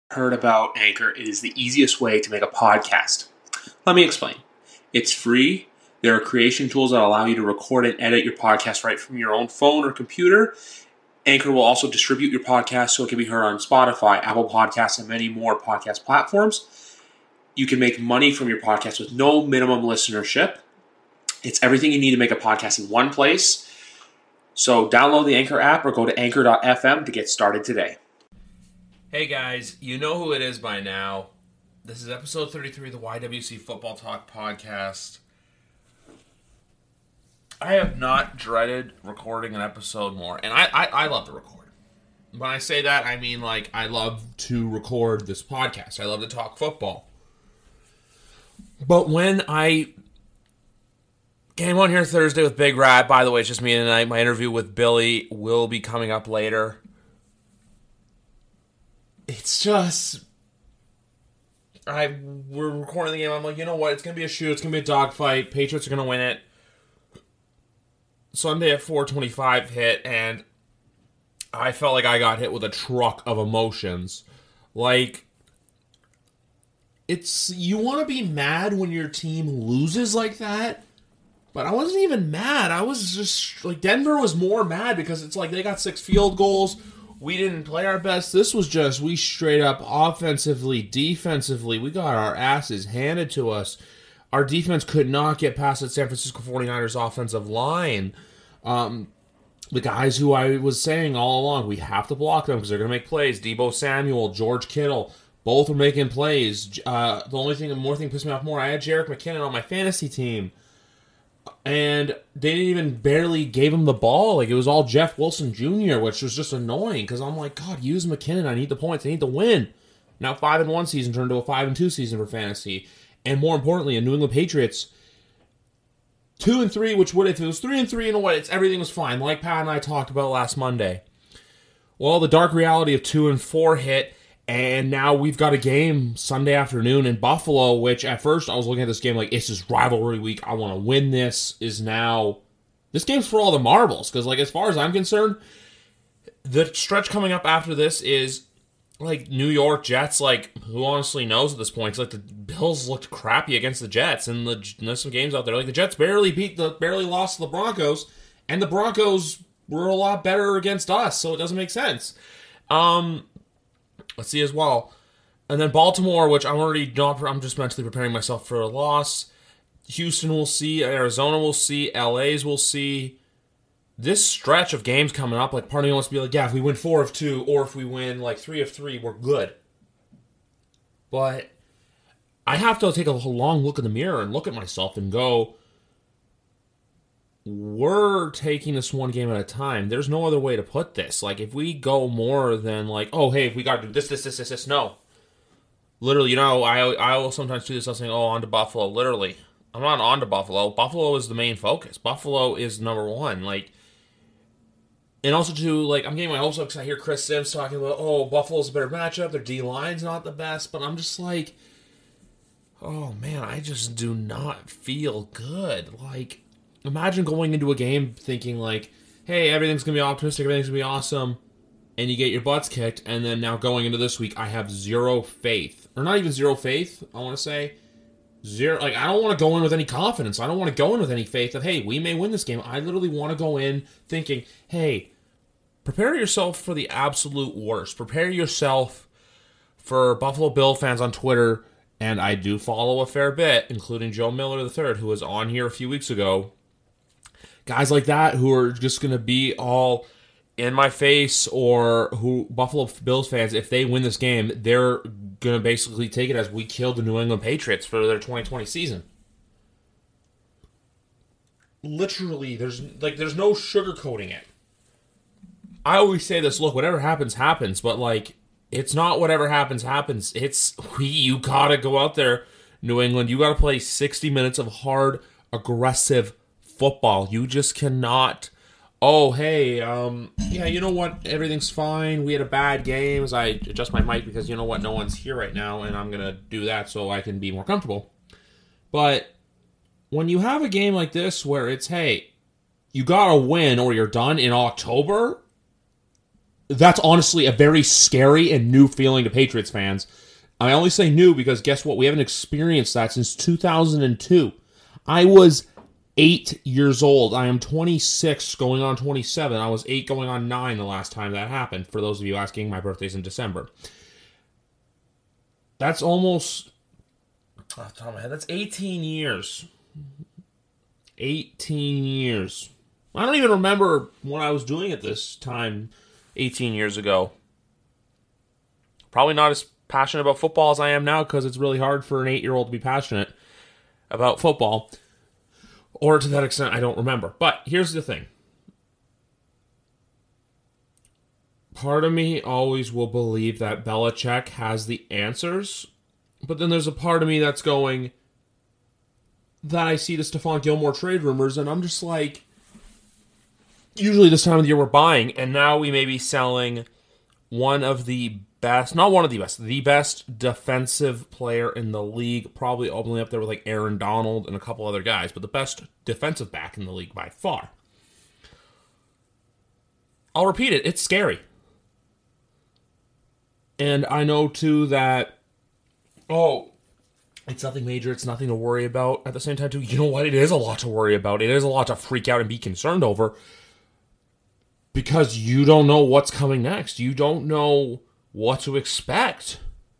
Heard about Anchor, it is the easiest way to make a podcast. Let me explain. It's free. There are creation tools that allow you to record and edit your podcast right from your own phone or computer. Anchor will also distribute your podcast so it can be heard on Spotify, Apple Podcasts, and many more podcast platforms. You can make money from your podcast with no minimum listenership. It's everything you need to make a podcast in one place. So download the Anchor app or go to anchor.fm to get started today. Hey guys, you know who it is by now. This is episode 33 of the YWC Football Talk podcast. I have not dreaded recording an episode more, and I love to record. When I say that, I mean like I love to record this podcast. I love to talk football. But when I came on here Thursday with Big Rat, by the way, it's just me tonight. My interview with Billy will be coming up later. It's just, we're recording the game. I'm like, you know what? It's going to be a shoot. It's going to be a dogfight. Patriots are going to win it. Sunday at 4:25 hit, and I felt like I got hit with a truck of emotions. Like, you want to be mad when your team loses like that, but I wasn't even mad. I was just, like, Denver was more mad because it's like they got 6 field goals. We didn't play our best. This was just, we straight up offensively, defensively, we got our asses handed to us. Our defense could not get past the San Francisco 49ers offensive line. The guys who I was saying all along, we have to block them because they're going to make plays. Deebo Samuel, George Kittle, both were making plays. The only thing, pissed me off more, I had Jerick McKinnon on my fantasy team. And they didn't even barely gave him the ball. Like, it was all Jeff Wilson Jr., which was just annoying because I'm like, God, use McKinnon. I need the points. I need to win. Now 5-1 season turned to a 5-2 season for fantasy. And more importantly, a New England Patriots 2-3, which would, if it was 3-3, you know what, everything was fine, like Pat and I talked about last Monday. Well, the dark reality of 2-4 hit, and now we've got a game Sunday afternoon in Buffalo, which at first I was looking at this game like, it's just rivalry week, I want to win this, this game's for all the marbles, because like as far as I'm concerned, the stretch coming up after this is like New York Jets, like who honestly knows at this point? It's like the Bills looked crappy against the Jets, and there's some games out there like the Jets barely lost to the Broncos, and the Broncos were a lot better against us, so it doesn't make sense. Let's see as well, and then Baltimore, which I'm just mentally preparing myself for a loss. Houston will see, Arizona will see, LA's will see. This stretch of games coming up, like part of me wants to be like, yeah, if we win 4 of 2, or if we win like 3 of 3, we're good. But I have to take a long look in the mirror and look at myself and go, we're taking this one game at a time. There's no other way to put this. Like, if we go more than like, oh, hey, if we got to do this, no. Literally, I will sometimes do this. I'll say, oh, on to Buffalo. Literally, I'm not on to Buffalo. Buffalo is the main focus. Buffalo is number one. Like, and also, too, like, I'm getting my hopes up because I hear Chris Sims talking about, oh, Buffalo's a better matchup. Their D-line's not the best. But I'm just like, oh, man, I just do not feel good. Like, imagine going into a game thinking, like, hey, everything's going to be optimistic, everything's going to be awesome, and you get your butts kicked, and then now going into this week, I have zero faith. Or not even zero faith, I want to say. Zero. Like, I don't want to go in with any confidence. I don't want to go in with any faith that, hey, we may win this game. I literally want to go in thinking, hey, prepare yourself for the absolute worst. Prepare yourself for Buffalo Bill fans on Twitter, and I do follow a fair bit, including Joe Miller III, who was on here a few weeks ago. Guys like that who are just going to be all in my face, or who Buffalo Bills fans, if they win this game, they're going to basically take it as we killed the New England Patriots for their 2020 season. Literally, there's no sugarcoating it. I always say this, look, whatever happens, happens, but like, it's not whatever happens, happens. It's, you gotta go out there, New England, you gotta play 60 minutes of hard, aggressive football. You just cannot, oh, hey, yeah, you know what, everything's fine, we had a bad game, as I adjust my mic because you know what, no one's here right now, and I'm gonna do that so I can be more comfortable. But when you have a game like this where it's, hey, you gotta win or you're done in October, that's honestly a very scary and new feeling to Patriots fans. I only say new because guess what? We haven't experienced that since 2002. I was 8 years old. I am 26 going on 27. I was 8 going on 9 the last time that happened. For those of you asking, my birthday's in December. That's almost... off the top of my head, that's 18 years. 18 years. I don't even remember what I was doing at this time 18 years ago. Probably not as passionate about football as I am now because it's really hard for an 8-year-old to be passionate about football. Or to that extent, I don't remember. But here's the thing. Part of me always will believe that Belichick has the answers. But then there's a part of me that's going... that I see the Stephon Gilmore trade rumors, and I'm just like... usually this time of the year we're buying, and now we may be selling one of the best... not one of the best. The best defensive player in the league. Probably only up there with like Aaron Donald and a couple other guys. But the best defensive back in the league by far. I'll repeat it. It's scary. And I know, too, that... oh, it's nothing major. It's nothing to worry about. At the same time, too, you know what? It is a lot to worry about. It is a lot to freak out and be concerned over. Because you don't know what's coming next. You don't know what to expect.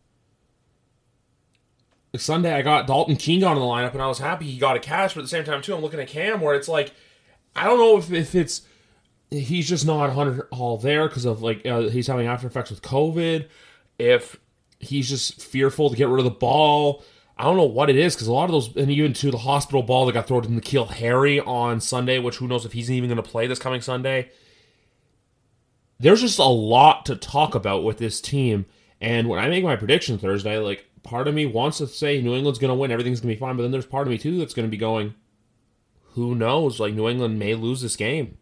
Sunday, I got Dalton Keene on the lineup, and I was happy he got a catch. But at the same time, too, I'm looking at Cam, where it's like, I don't know if it's... he's just not 100 all there because of, like, he's having after effects with COVID. If he's just fearful to get rid of the ball. I don't know what it is because a lot of those, and even to the hospital ball that got thrown to N'Keal Harry on Sunday, which who knows if he's even going to play this coming Sunday. There's just a lot to talk about with this team. And when I make my prediction Thursday, like, part of me wants to say New England's going to win, everything's going to be fine. But then there's part of me, too, that's going to be going, who knows? Like, New England may lose this game.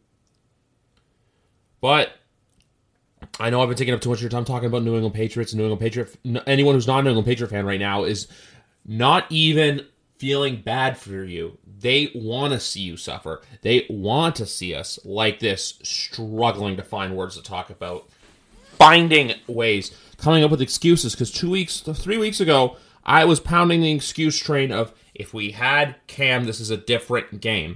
But I know I've been taking up too much of your time talking about New England Patriots and New England Patriot. Anyone who's not a New England Patriot fan right now is not even feeling bad for you. They want to see you suffer. They want to see us like this, struggling to find words to talk about, finding ways, coming up with excuses. Because 3 weeks ago, I was pounding the excuse train of, if we had Cam, this is a different game.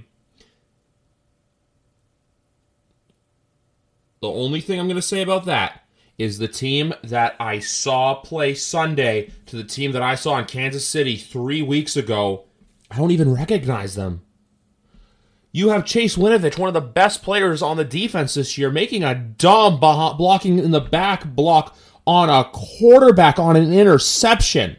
The only thing I'm going to say about that is the team that I saw play Sunday to the team that I saw in Kansas City 3 weeks ago, I don't even recognize them. You have Chase Winovich, one of the best players on the defense this year, making a dumb blocking in the back block on a quarterback on an interception.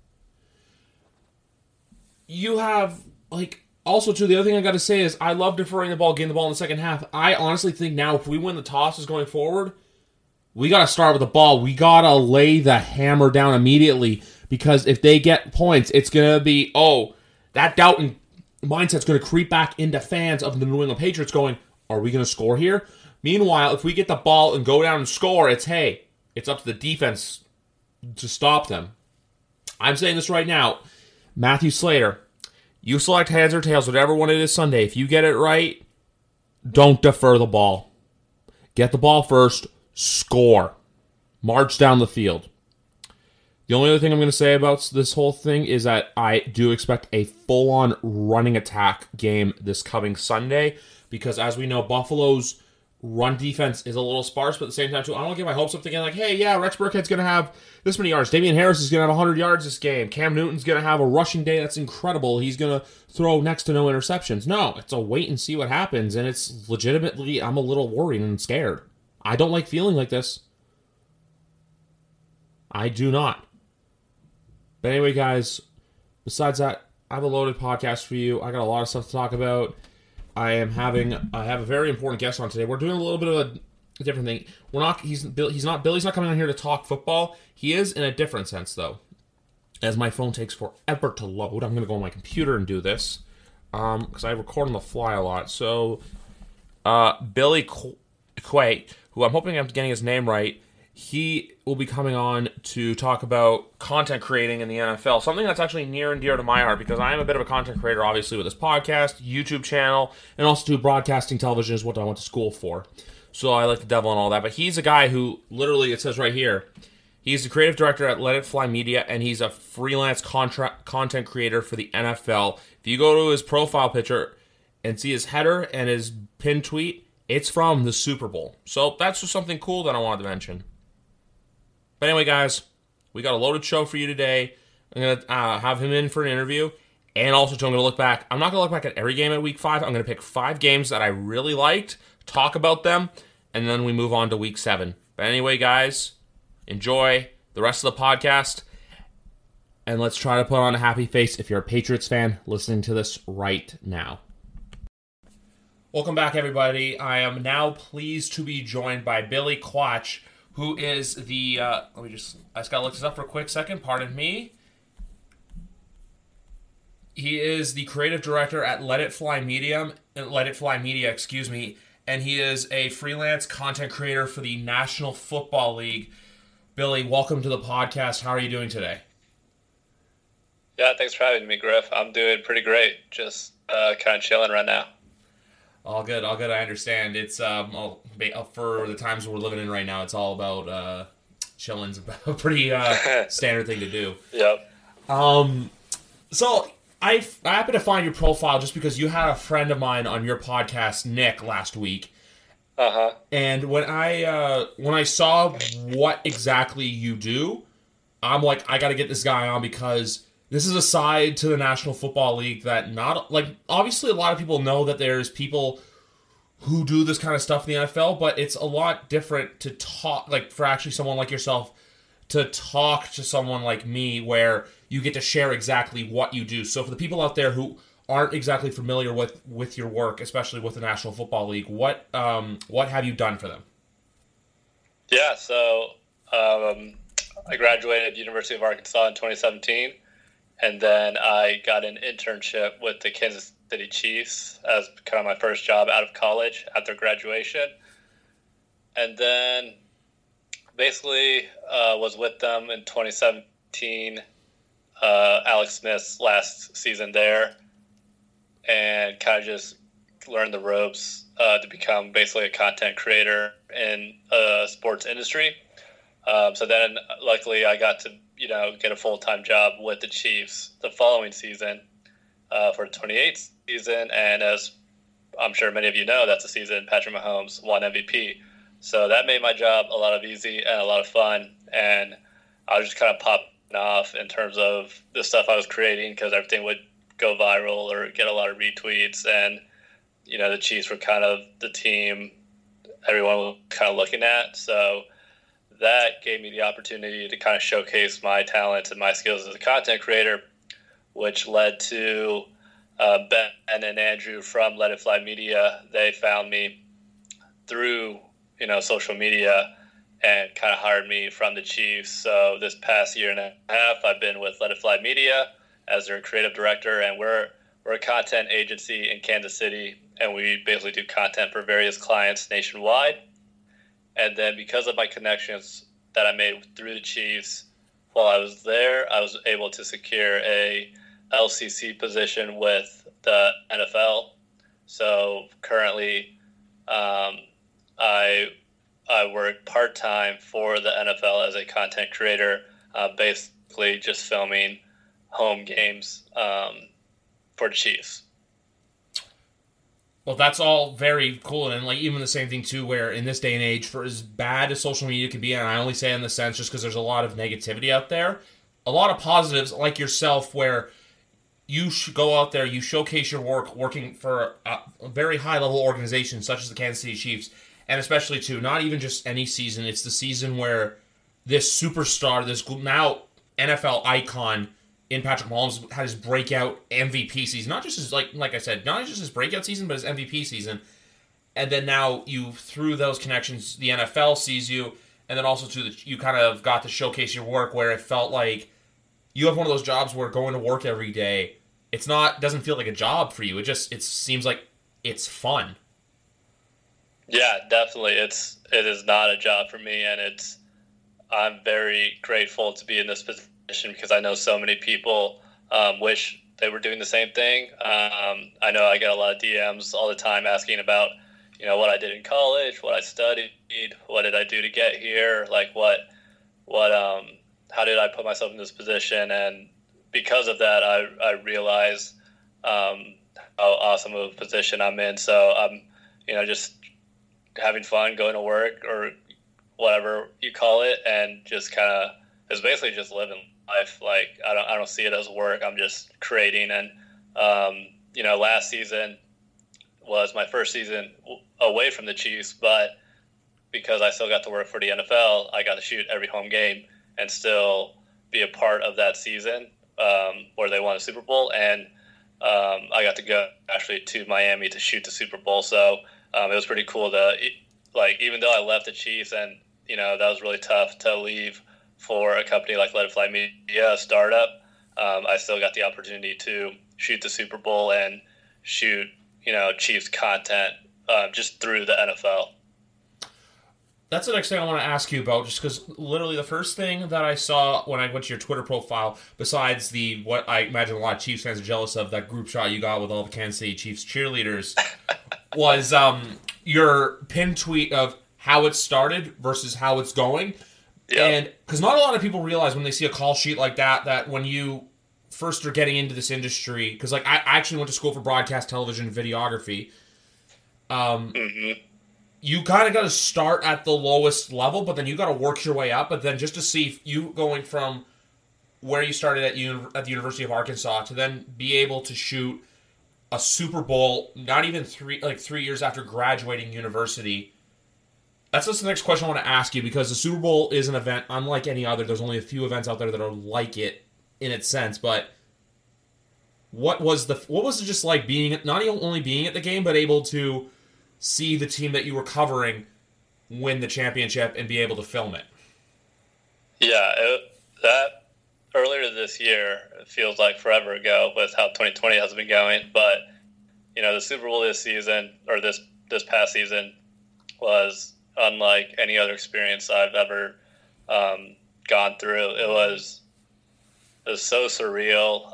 You have, like... Also, too, the other thing I got to say is I love deferring the ball, getting the ball in the second half. I honestly think now if we win the tosses going forward, we got to start with the ball. We got to lay the hammer down immediately because if they get points, it's going to be, that doubt and mindset's going to creep back into fans of the New England Patriots going, are we going to score here? Meanwhile, if we get the ball and go down and score, it's up to the defense to stop them. I'm saying this right now. Matthew Slater, you select heads or tails, whatever one it is Sunday. If you get it right, don't defer the ball. Get the ball first, score. March down the field. The only other thing I'm going to say about this whole thing is that I do expect a full-on running attack game this coming Sunday because, as we know, Buffalo's run defense is a little sparse, but at the same time, too, I don't get my hopes up thinking like, hey, yeah, Rex Burkhead's going to have this many yards. Damian Harris is going to have 100 yards this game. Cam Newton's going to have a rushing day that's incredible. He's going to throw next to no interceptions. No, it's a wait and see what happens, and it's legitimately, I'm a little worried and scared. I don't like feeling like this. I do not. But anyway, guys, besides that, I have a loaded podcast for you. I got a lot of stuff to talk about. I have a very important guest on today. We're doing a little bit of a different thing. Billy's not coming on here to talk football. He is in a different sense, though. As my phone takes forever to load, I'm going to go on my computer and do this because I record on the fly a lot. So, Billy Quay, who I'm hoping I'm getting his name right, he will be coming on to talk about content creating in the NFL, something that's actually near and dear to my heart because I am a bit of a content creator, obviously, with this podcast, YouTube channel, and also to broadcasting television is what I went to school for. so I like the devil and all that. But he's a guy who literally, it says right here, he's the creative director at Let It Fly Media, and he's a freelance content creator for the NFL. If you go to his profile picture and see his header and his pinned tweet, it's from the Super Bowl. So that's just something cool that I wanted to mention. But anyway, guys, we got a loaded show for you today. I'm going to have him in for an interview. And also, I'm going to look back. I'm not going to look back at every game at Week 5. I'm going to pick 5 games that I really liked, talk about them, and then we move on to Week 7. But anyway, guys, enjoy the rest of the podcast. And let's try to put on a happy face if you're a Patriots fan listening to this right now. Welcome back, everybody. I am now pleased to be joined by Billy Quach, who is the, I just got to look this up for a quick second, pardon me. He is the creative director at Let It Fly Media, and he is a freelance content creator for the National Football League. Billy, welcome to the podcast. How are you doing today? Yeah, thanks for having me, Griff. I'm doing pretty great. Just kind of chilling right now. All good. I understand. It's for the times we're living in right now, it's all about chilling's a pretty standard thing to do. Yep. So I happened to find your profile just because you had a friend of mine on your podcast, Nick, last week. Uh-huh. And when I saw what exactly you do, I'm like, I got to get this guy on because this is a side to the National Football League that obviously a lot of people know that there's people who do this kind of stuff in the NFL, but it's a lot different to talk, for actually someone like yourself to talk to someone like me where you get to share exactly what you do. So for the people out there who aren't exactly familiar with your work, especially with the National Football League, what have you done for them? Yeah, so I graduated University of Arkansas in 2017. And then I got an internship with the Kansas City Chiefs as kind of my first job out of college after graduation. And then basically was with them in 2017, Alex Smith's last season there, and kind of just learned the ropes to become basically a content creator in the sports industry. So then luckily I got to get a full-time job with the Chiefs the following season for the 28th season. And as I'm sure many of you know, that's the season Patrick Mahomes won MVP. So that made my job a lot of easy and a lot of fun. And I was just kind of popping off in terms of the stuff I was creating because everything would go viral or get a lot of retweets. And, the Chiefs were kind of the team everyone was kind of looking at. So that gave me the opportunity to kind of showcase my talents and my skills as a content creator, which led to Ben and Andrew from Let It Fly Media. They found me through, social media and kind of hired me from the Chiefs. So this past year and a half, I've been with Let It Fly Media as their creative director, and we're a content agency in Kansas City, and we basically do content for various clients nationwide. And then because of my connections that I made through the Chiefs while I was there, I was able to secure a LCC position with the NFL. So currently I work part-time for the NFL as a content creator, basically just filming home games for the Chiefs. Well, that's all very cool, and even the same thing too, where in this day and age, for as bad as social media can be, and I only say in the sense just because there's a lot of negativity out there, a lot of positives like yourself, where you should go out there, you showcase your work, working for a very high level organization such as the Kansas City Chiefs, and especially too, not even just any season, it's the season where this superstar, this now NFL icon in Patrick Mahomes had his breakout MVP season. Not just his, like I said, not just his breakout season, but his MVP season. And then now you, through those connections, the NFL sees you, and then also you kind of got to showcase your work where it felt like you have one of those jobs where going to work every day, doesn't feel like a job for you. It seems like it's fun. Yeah, definitely. It is not a job for me, and I'm very grateful to be in this position because I know so many people wish they were doing the same thing. I know I get a lot of DMs all the time asking about, what I did in college, what I studied, what did I do to get here, like how did I put myself in this position? And because of that, I realized how awesome of a position I'm in. So I'm, just having fun, going to work or whatever you call it, and just kind of it's basically just living life. Like I don't see it as work. I'm just creating. And last season was my first season away from the Chiefs, but because I still got to work for the NFL, I got to shoot every home game and still be a part of that season where they won a Super Bowl. And I got to go actually to Miami to shoot the Super Bowl. So it was pretty cool to, even though I left the Chiefs and, that was really tough to leave for a company like Let It Fly Media, a startup, I still got the opportunity to shoot the Super Bowl and shoot, Chiefs content just through the NFL. That's the next thing I want to ask you about, just because literally the first thing that I saw when I went to your Twitter profile, besides what I imagine a lot of Chiefs fans are jealous of, that group shot you got with all the Kansas City Chiefs cheerleaders, was your pinned tweet of how it started versus how it's going. Yeah. And because not a lot of people realize when they see a call sheet like that when you first are getting into this industry, because I actually went to school for broadcast television and videography. You kind of got to start at the lowest level, but then you got to work your way up. But then just to see you going from where you started at the University of Arkansas to then be able to shoot a Super Bowl, not even 3 years after graduating university. That's just the next question I want to ask you, because the Super Bowl is an event unlike any other. There's only a few events out there that are like it in its sense, but what was it just like not only being at the game, but able to see the team that you were covering win the championship and be able to film it? Yeah, that earlier this year, it feels like forever ago with how 2020 has been going. But, the Super Bowl this season, or this past season, was unlike any other experience I've ever gone through. It was so surreal.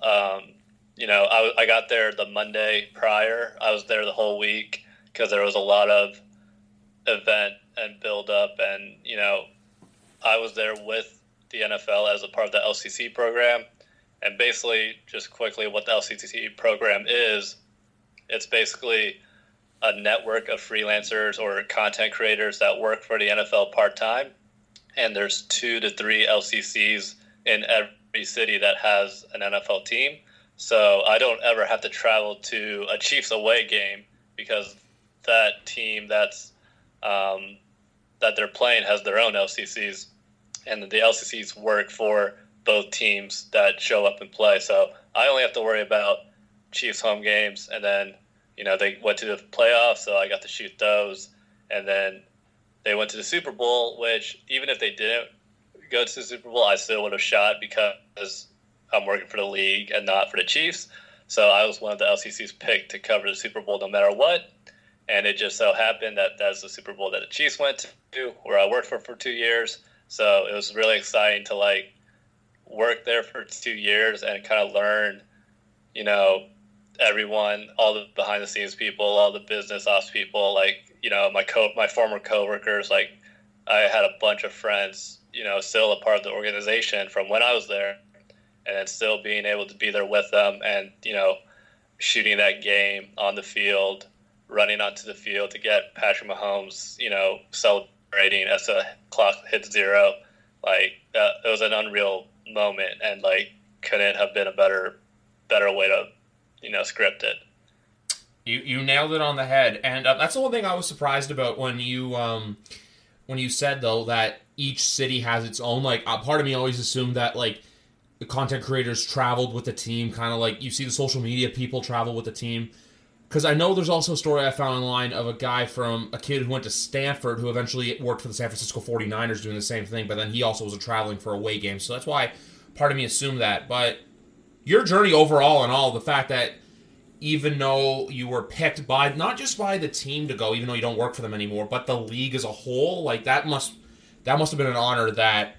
I got there the Monday prior. I was there the whole week, because there was a lot of event and build up, and I was there with the NFL as a part of the LCC program. And basically, just quickly, what the LCC program is, it's basically a network of freelancers or content creators that work for the NFL part-time, and there's 2 to 3 LCCs in every city that has an NFL team. So I don't ever have to travel to a Chiefs away game, because that team that they're playing has their own LCCs, and the LCCs work for both teams that show up and play. So I only have to worry about Chiefs home games, and then they went to the playoffs, so I got to shoot those, and then they went to the Super Bowl, which even if they didn't go to the Super Bowl, I still would have shot, because I'm working for the league and not for the Chiefs. So I was one of the LCC's picked to cover the Super Bowl no matter what. And it just so happened that that's the Super Bowl that the Chiefs went to, where I worked for 2 years. So it was really exciting to work there for 2 years and kind of learn, everyone, all the behind the scenes people, all the business ops people, my former coworkers. I had a bunch of friends, still a part of the organization from when I was there, and then still being able to be there with them and, shooting that game on the field, running onto the field to get Patrick Mahomes, celebrating as the clock hits 0. It was an unreal moment, and couldn't have been a better way to, script it. You nailed it on the head, and that's the one thing I was surprised about when you said though that each city has its own. Part of me always assumed that the content creators traveled with the team, kind of you see the social media people travel with the team. Because I know there's also a story I found online of a kid who went to Stanford who eventually worked for the San Francisco 49ers doing the same thing, but then he also was traveling for away games. So that's why part of me assumed that. But your journey overall and all, the fact that even though you were picked by, not just by the team to go, even though you don't work for them anymore, but the league as a whole, that must have been an honor that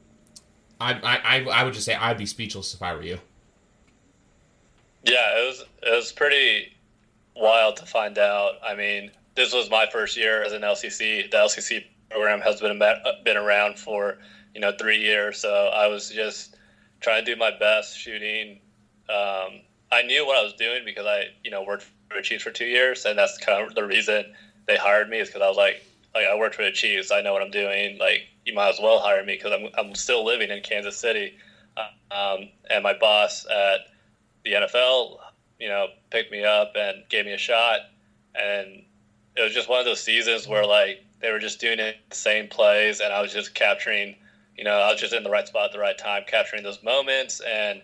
I would just say I'd be speechless if I were you. Yeah, it was pretty wild to find out. I mean, this was my first year as an LCC. The LCC program has been around for 3 years, so I was just trying to do my best shooting. I knew what I was doing because I worked for the Chiefs for 2 years, and that's kind of the reason they hired me, is because I was like I worked for the Chiefs, I know what I'm doing. Like, you might as well hire me because I'm still living in Kansas City, and my boss at the NFL, picked me up and gave me a shot, and it was just one of those seasons where like they were just doing the same plays, and I was just capturing, I was just in the right spot at the right time, capturing those moments, and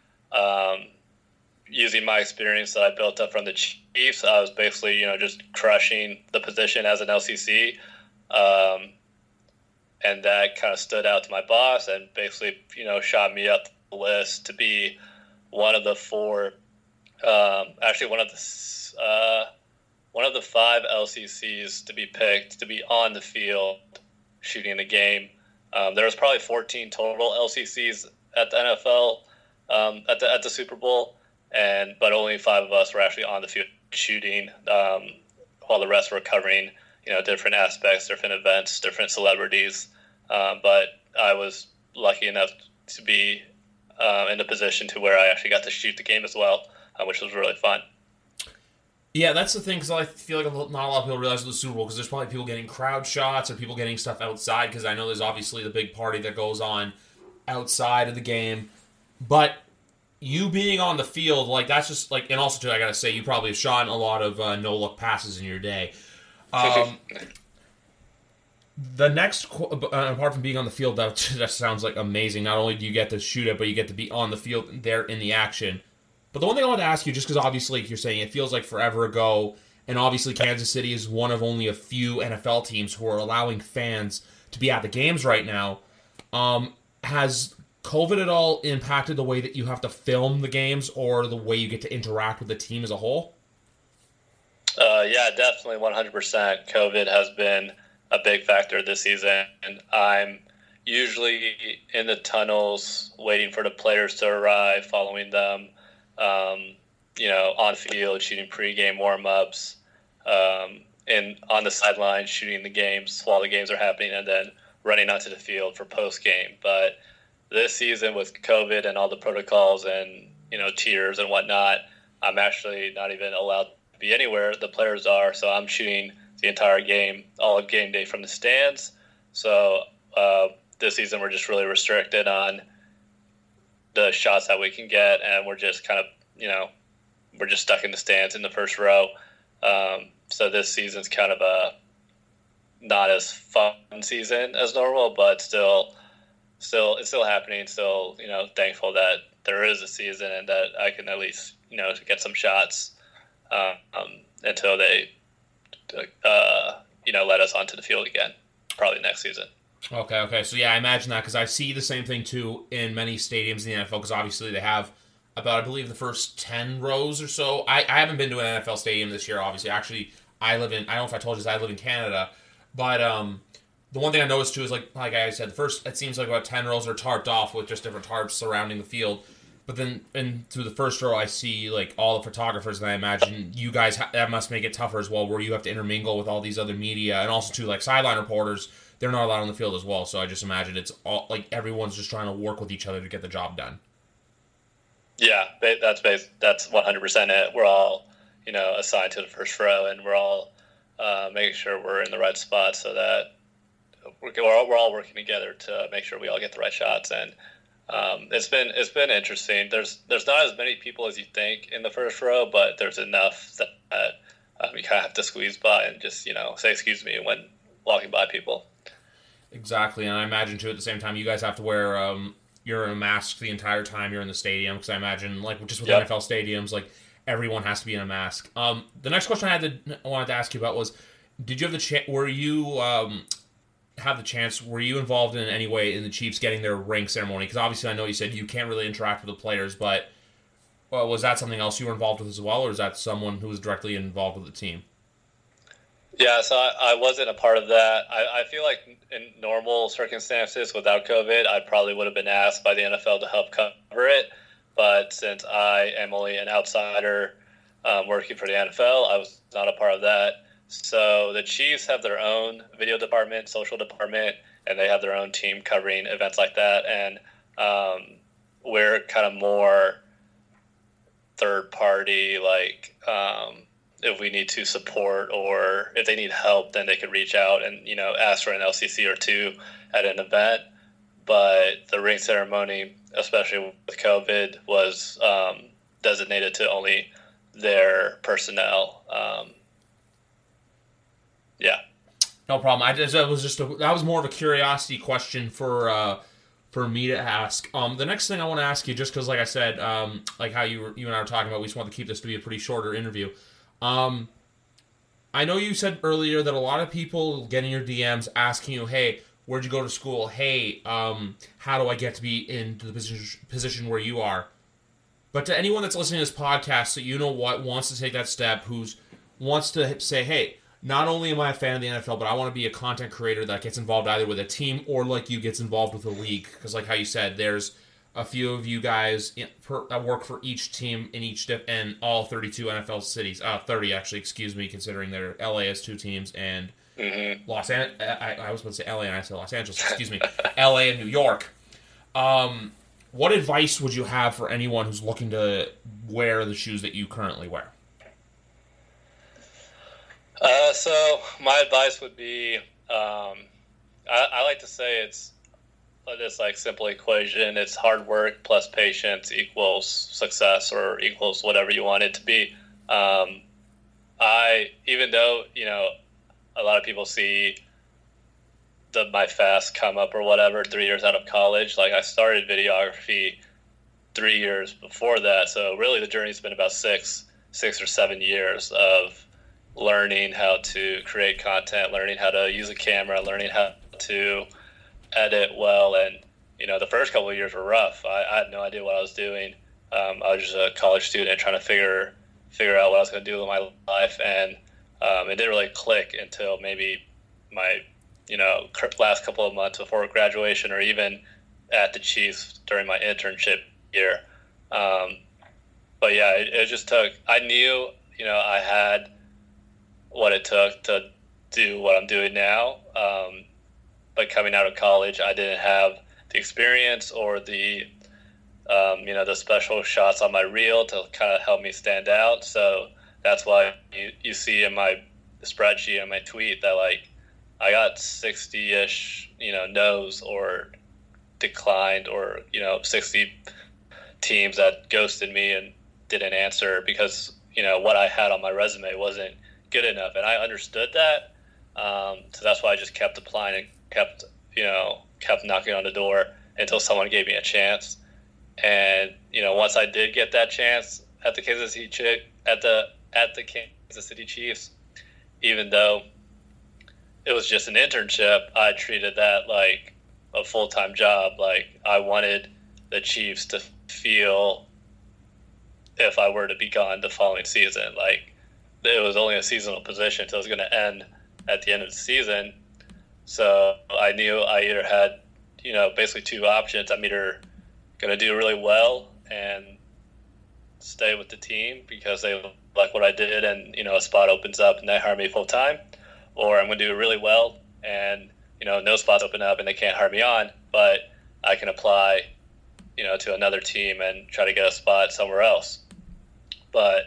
using my experience that I built up from the Chiefs. I was basically, just crushing the position as an LCC, and that kind of stood out to my boss, and basically, shot me up the list to be one of the one of the 5 LCCs to be picked to be on the field shooting the game. There was probably 14 total LCCs at the NFL at the Super Bowl, but only 5 of us were actually on the field shooting, while the rest were covering different aspects, different events, different celebrities. But I was lucky enough to be in a position to where I actually got to shoot the game as well, which was really fun. Yeah, that's the thing, because I feel like not a lot of people realize the Super Bowl, because there's probably people getting crowd shots or people getting stuff outside, because I know there's obviously the big party that goes on outside of the game. But you being on the field, like, that's just, like, and also, too, I gotta say, you probably have shot a lot of no-look passes in your day. The next, apart from being on the field, that sounds like amazing. Not only do you get to shoot it, but you get to be on the field there in the action. But the one thing I wanted to ask you, just because obviously, like you're saying, it feels like forever ago, and obviously Kansas City is one of only a few NFL teams who are allowing fans to be at the games right now. Has COVID at all impacted the way that you have to film the games or the way you get to interact with the team as a whole? Yeah, definitely 100%. COVID has been a big factor this season, and I'm usually in the tunnels waiting for the players to arrive, following them, on field, shooting pregame warm-ups, and on the sideline shooting the games while the games are happening, and then running onto the field for post-game. But this season with COVID and all the protocols and, tiers and whatnot, I'm actually not even allowed to be anywhere the players are, so I'm shooting the entire game, all of game day from the stands. So this season we're just really restricted on the shots that we can get, and we're just kind of, we're just stuck in the stands in the first row. So this season's kind of a not as fun season as normal, but still it's still happening. Still, thankful that there is a season and that I can at least, get some shots until they, let us onto the field again, probably next season. Okay. So, yeah, I imagine that, because I see the same thing, too, in many stadiums in the NFL, because obviously they have about, I believe, the first 10 rows or so. I haven't been to an NFL stadium this year, obviously. Actually, I don't know if I told you this, I live in Canada. But the one thing I noticed, too, is, like I said, it seems like about 10 rows are tarped off with just different tarps surrounding the field. But then through the first row, I see, like, all the photographers, and I imagine you guys, that must make it tougher as well, where you have to intermingle with all these other media, and also, too, like, sideline reporters. They're not allowed on the field as well, so I just imagine it's all, like, everyone's just trying to work with each other to get the job done. Yeah, that's 100% it. We're all, assigned to the first row, and we're all making sure we're in the right spot, so that we're all working together to make sure we all get the right shots. And it's been interesting. There's not as many people as you think in the first row, but there's enough that you kind of have to squeeze by and just say excuse me when walking by people. Exactly, and I imagine, too, at the same time, you guys have to wear you're in a mask the entire time you're in the stadium, because I imagine, like, just with NFL stadiums, like, everyone has to be in a mask. The next question I wanted to ask you about was, did you have were you involved in any way in the Chiefs getting their ring ceremony? Because obviously I know you said you can't really interact with the players, but was that something else you were involved with as well, or is that someone who was directly involved with the team? Yeah, so I wasn't a part of that. I feel like in normal circumstances without COVID, I probably would have been asked by the NFL to help cover it. But since I am only an outsider working for the NFL, I was not a part of that. So the Chiefs have their own video department, social department, and they have their own team covering events like that. And we're kind of more third party, like if we need to support or if they need help, then they could reach out and, ask for an LCC or two at an event. But the ring ceremony, especially with COVID, was designated to only their personnel. Yeah. No problem. That was more of a curiosity question for me to ask. The next thing I want to ask you, just because, like I said, like how you and I were talking about, we just want to keep this to be a pretty shorter interview. I know you said earlier that a lot of people get in your DMs asking you, "Hey, where'd you go to school? Hey, how do I get to be in the position where you are?" But to anyone that's listening to this podcast that wants to take that step, wants to say, "Hey, not only am I a fan of the NFL, but I want to be a content creator that gets involved either with a team or like you gets involved with a league." Because like how you said, there's a few of you guys that work for each team in all 32 NFL cities. 30 actually, excuse me, considering their LA has 2 teams and Los Angeles. I was about to say LA and I said Los Angeles. Excuse me, LA and New York. What advice would you have for anyone who's looking to wear the shoes that you currently wear? So my advice would be, I like to say it's this like simple equation. It's hard work plus patience equals success or equals whatever you want it to be. Even though, a lot of people see my fast come up or whatever 3 years out of college, like I started videography 3 years before that. So really the journey's been about 6 or 7 years of learning how to create content, learning how to use a camera, learning how to edit well. And, the first couple of years were rough. I had no idea what I was doing. I was just a college student trying to figure out what I was going to do with my life. And it didn't really click until maybe my, last couple of months before graduation or even at the Chiefs during my internship year. But yeah, it just took, I knew, I had what it took to do what I'm doing now. But coming out of college, I didn't have the experience or the special shots on my reel to kind of help me stand out. So that's why you see in my spreadsheet and my tweet that like I got 60-ish, no's or declined or, 60 teams that ghosted me and didn't answer because, what I had on my resume wasn't good enough. And I understood that. So that's why I just kept applying and kept knocking on the door until someone gave me a chance. And, once I did get that chance at the Kansas City Chiefs, even though it was just an internship, I treated that like a full-time job. Like I wanted the Chiefs to feel if I were to be gone the following season, like it was only a seasonal position, so it was going to end at the end of the season. So I knew I either had, basically 2 options. I'm either going to do really well and stay with the team because they like what I did and, a spot opens up and they hire me full time, or I'm going to do really well and, no spots open up and they can't hire me on, but I can apply, to another team and try to get a spot somewhere else. But,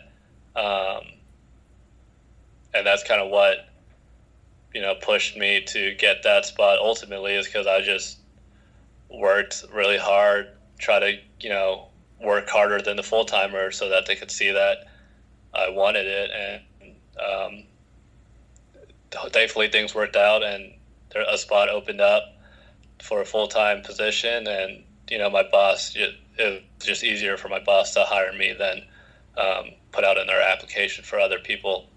and that's kind of what, pushed me to get that spot ultimately is because I just worked really hard, try to, work harder than the full-timer so that they could see that I wanted it. And thankfully things worked out and a spot opened up for a full-time position. And, my boss, it was just easier for my boss to hire me than put out another application for other people.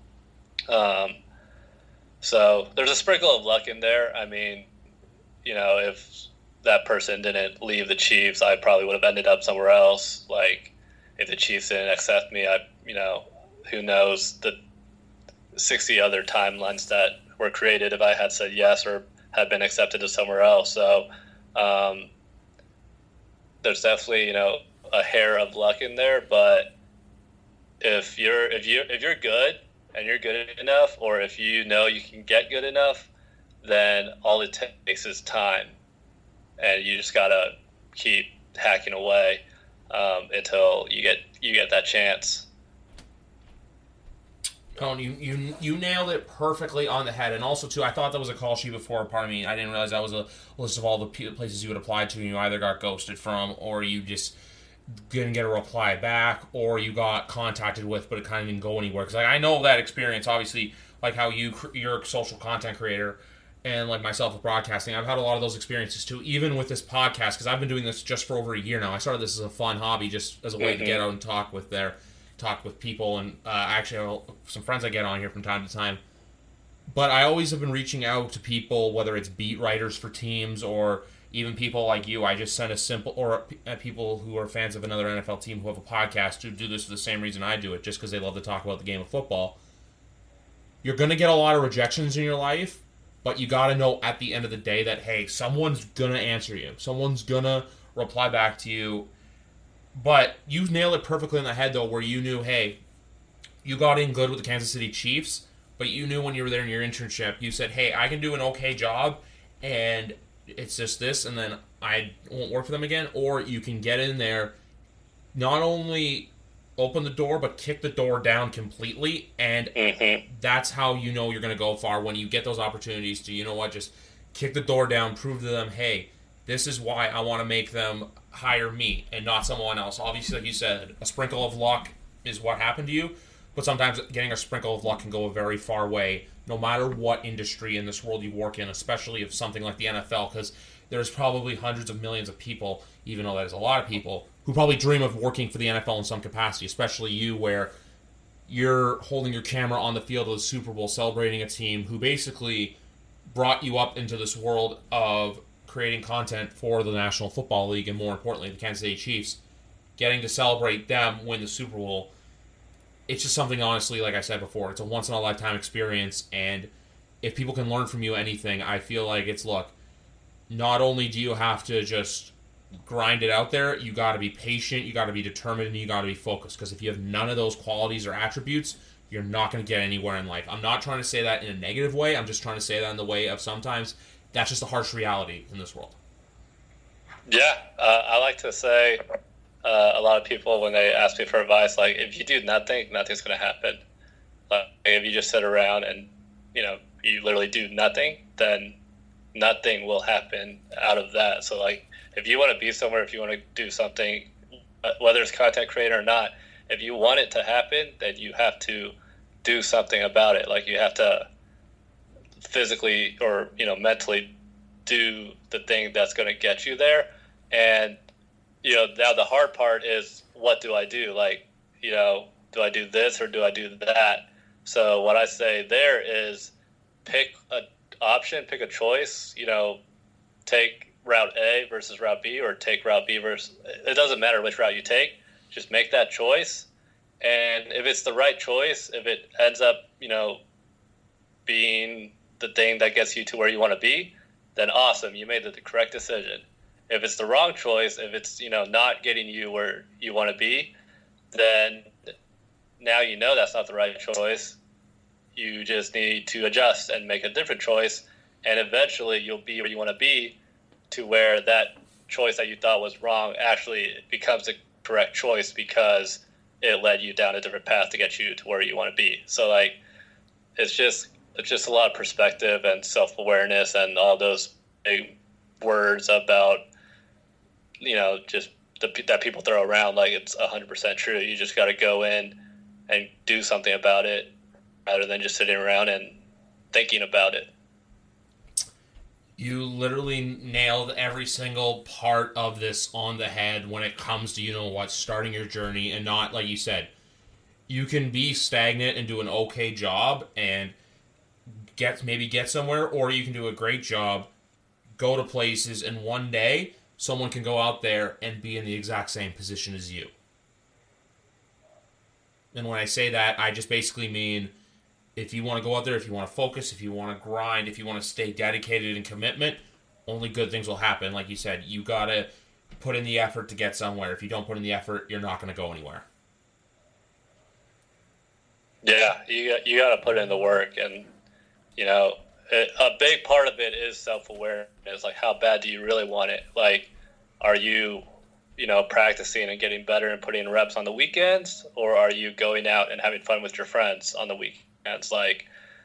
So there's a sprinkle of luck in there. I mean, if that person didn't leave the Chiefs, I probably would have ended up somewhere else. Like if the Chiefs didn't accept me, who knows the 60 other timelines that were created if I had said yes or had been accepted to somewhere else. So there's definitely, a hair of luck in there, but if you're good and you're good enough, or if you know you can get good enough, then all it takes is time. And you just got to keep hacking away until you get that chance. Cone, you nailed it perfectly on the head. And also, too, I thought that was a call sheet before. Pardon me. I didn't realize that was a list of all the places you would apply to, and you either got ghosted from, or you just didn't get a reply back, or you got contacted with, but it kind of didn't go anywhere. Because I know that experience, obviously, like how you're a social content creator, and like myself with broadcasting. I've had a lot of those experiences, too, even with this podcast, because I've been doing this just for over a year now. I started this as a fun hobby, just as a way to get out and talk with people, and I actually have some friends I get on here from time to time. But I always have been reaching out to people, whether it's beat writers for teams or even people like you. I just send a simple, or people who are fans of another NFL team who have a podcast who do this for the same reason I do it, just because they love to talk about the game of football. You're going to get a lot of rejections in your life, but you got to know at the end of the day that, hey, someone's going to answer you. Someone's going to reply back to you. But you nailed it perfectly in the head, though, where you knew, hey, you got in good with the Kansas City Chiefs, but you knew when you were there in your internship, you said, hey, I can do an okay job, and it's just this, and then I won't work for them again. Or you can get in there, not only open the door, but kick the door down completely, and that's how you know you're going to go far, when you get those opportunities to, you know what, just kick the door down, prove to them, hey, this is why I want to make them hire me and not someone else. Obviously, like you said, a sprinkle of luck is what happened to you, but sometimes getting a sprinkle of luck can go a very far way, no matter what industry in this world you work in, especially if something like the NFL, because there's probably hundreds of millions of people, even though that is a lot of people, who probably dream of working for the NFL in some capacity, especially you, where you're holding your camera on the field of the Super Bowl, celebrating a team who basically brought you up into this world of creating content for the National Football League, and more importantly, the Kansas City Chiefs, getting to celebrate them win the Super Bowl. It's just something, honestly, like I said before, it's a once-in-a-lifetime experience, and if people can learn from you anything, I feel like it's, look, not only do you have to just grind it out there, you got to be patient, you got to be determined, and you got to be focused, because if you have none of those qualities or attributes, you're not going to get anywhere in life. I'm not trying to say that in a negative way, I'm just trying to say that in the way of sometimes that's just a harsh reality in this world. Yeah, I like to say a lot of people, when they ask me for advice, like, if you do nothing, nothing's going to happen. Like, if you just sit around and, you literally do nothing, then nothing will happen out of that. So, like, if you want to be somewhere, if you want to do something, whether it's content creator or not, if you want it to happen, then you have to do something about it. Like, you have to physically or mentally do the thing that's going to get you there. And now the hard part is, what do I do? Like, do I do this or do I do that? So what I say there is, pick an option, pick a choice. Take route A versus route B, or take route B versus, it doesn't matter which route you take, just make that choice. And if it's the right choice, if it ends up being the thing that gets you to where you want to be, then awesome, you made the correct decision. If it's the wrong choice, if it's not getting you where you want to be, then now that's not the right choice. You just need to adjust and make a different choice, and eventually you'll be where you want to be, to where that choice that you thought was wrong actually becomes a correct choice, because it led you down a different path to get you to where you want to be. So, like, it's just a lot of perspective and self-awareness and all those big words about, just that people throw around like it's 100% true. You just got to go in and do something about it, rather than just sitting around and thinking about it. You literally nailed every single part of this on the head when it comes to, starting your journey, and not, like you said, you can be stagnant and do an okay job and get somewhere, or you can do a great job, go to places, and one day someone can go out there and be in the exact same position as you. And when I say that, I just basically mean, if you want to go out there, if you want to focus, if you want to grind, if you want to stay dedicated and commitment, only good things will happen. Like you said, you got to put in the effort to get somewhere. If you don't put in the effort, you're not going to go anywhere. Yeah, you got to put in the work, and a big part of it is self-awareness. Like, how bad do you really want it? Like, are you, practicing and getting better and putting in reps on the weekends, or are you going out and having fun with your friends on the weekends? Like,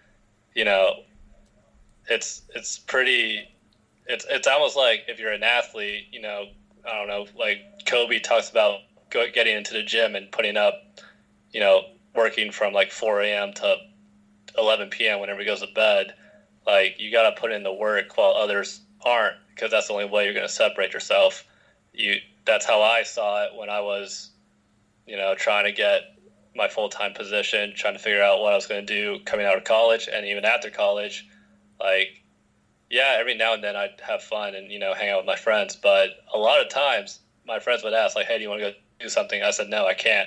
it's pretty. It's almost like if you're an athlete, I don't know, like Kobe talks about getting into the gym and putting up, working from like 4 a.m. to 11 p.m. whenever he goes to bed. Like, you got to put in the work while others aren't, because that's the only way you're going to separate yourself. That's how I saw it when I was, trying to get my full-time position, trying to figure out what I was going to do coming out of college, and even after college. Like, yeah, every now and then I'd have fun and, hang out with my friends, but a lot of times my friends would ask, like, hey, do you want to go do something? I said, no, I can't.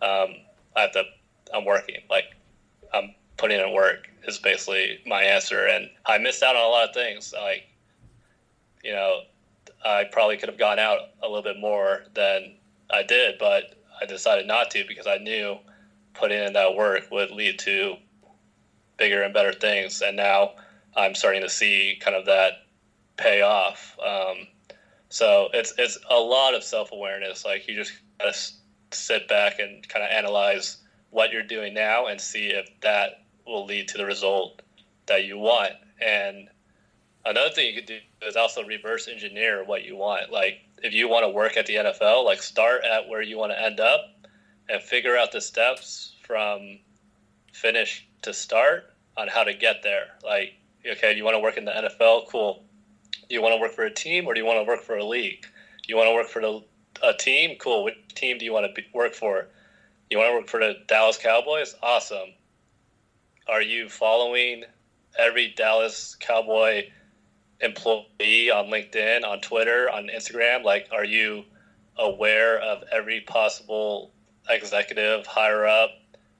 I'm working. Like, I'm putting in work is basically my answer. And I missed out on a lot of things. Like, I probably could have gone out a little bit more than I did, but I decided not to, because I knew putting in that work would lead to bigger and better things. And now I'm starting to see kind of that pay off. So it's a lot of self-awareness. Like, you just got to sit back and kind of analyze what you're doing now and see if that will lead to the result that you want. And another thing you could do is also reverse engineer what you want. Like, if you want to work at the NFL, like, start at where you want to end up and figure out the steps from finish to start on how to get there. Like, okay, you want to work in the NFL? Cool. Do you want to work for a team, or do you want to work for a league? You want to work for a team? Cool. Which team do you want to work for? You want to work for the Dallas Cowboys? Awesome. Are you following every Dallas Cowboy employee on LinkedIn, on Twitter, on Instagram? Like, are you aware of every possible executive, higher up,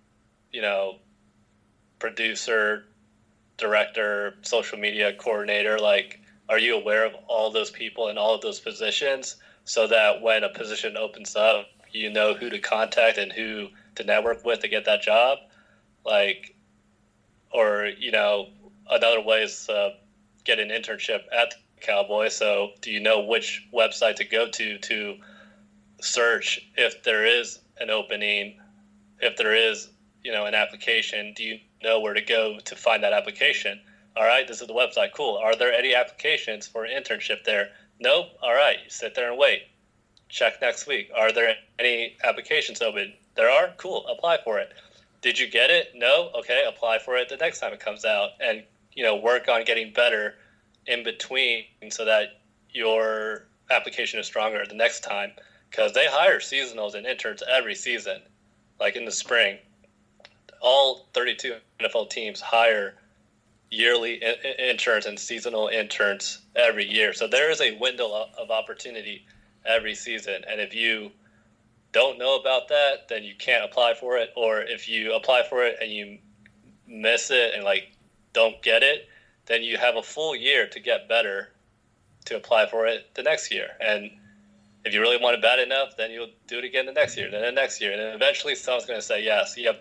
producer, director, social media coordinator? Like, are you aware of all those people in all of those positions, so that when a position opens up, you know who to contact and who to network with to get that job? Like, or, another way is get an internship at the Cowboy. So do you know which website to go to search if there is an opening, if there is, an application? Do you know where to go to find that application? All right, this is the website. Cool. Are there any applications for an internship there? Nope. All right, you sit there and wait. Check next week. Are there any applications open? There are? Cool. Apply for it. Did you get it? No? Okay, apply for it the next time it comes out. And, work on getting better in between so that your application is stronger the next time. Because they hire seasonals and interns every season. Like, in the spring, all 32 NFL teams hire yearly interns and seasonal interns every year. So there is a window of opportunity every season. And if you don't know about that, then you can't apply for it. Or if you apply for it and you miss it and, like, don't get it, then you have a full year to get better to apply for it the next year. And if you really want it bad enough, then you'll do it again the next year, then the next year. And then eventually someone's going to say yes. You have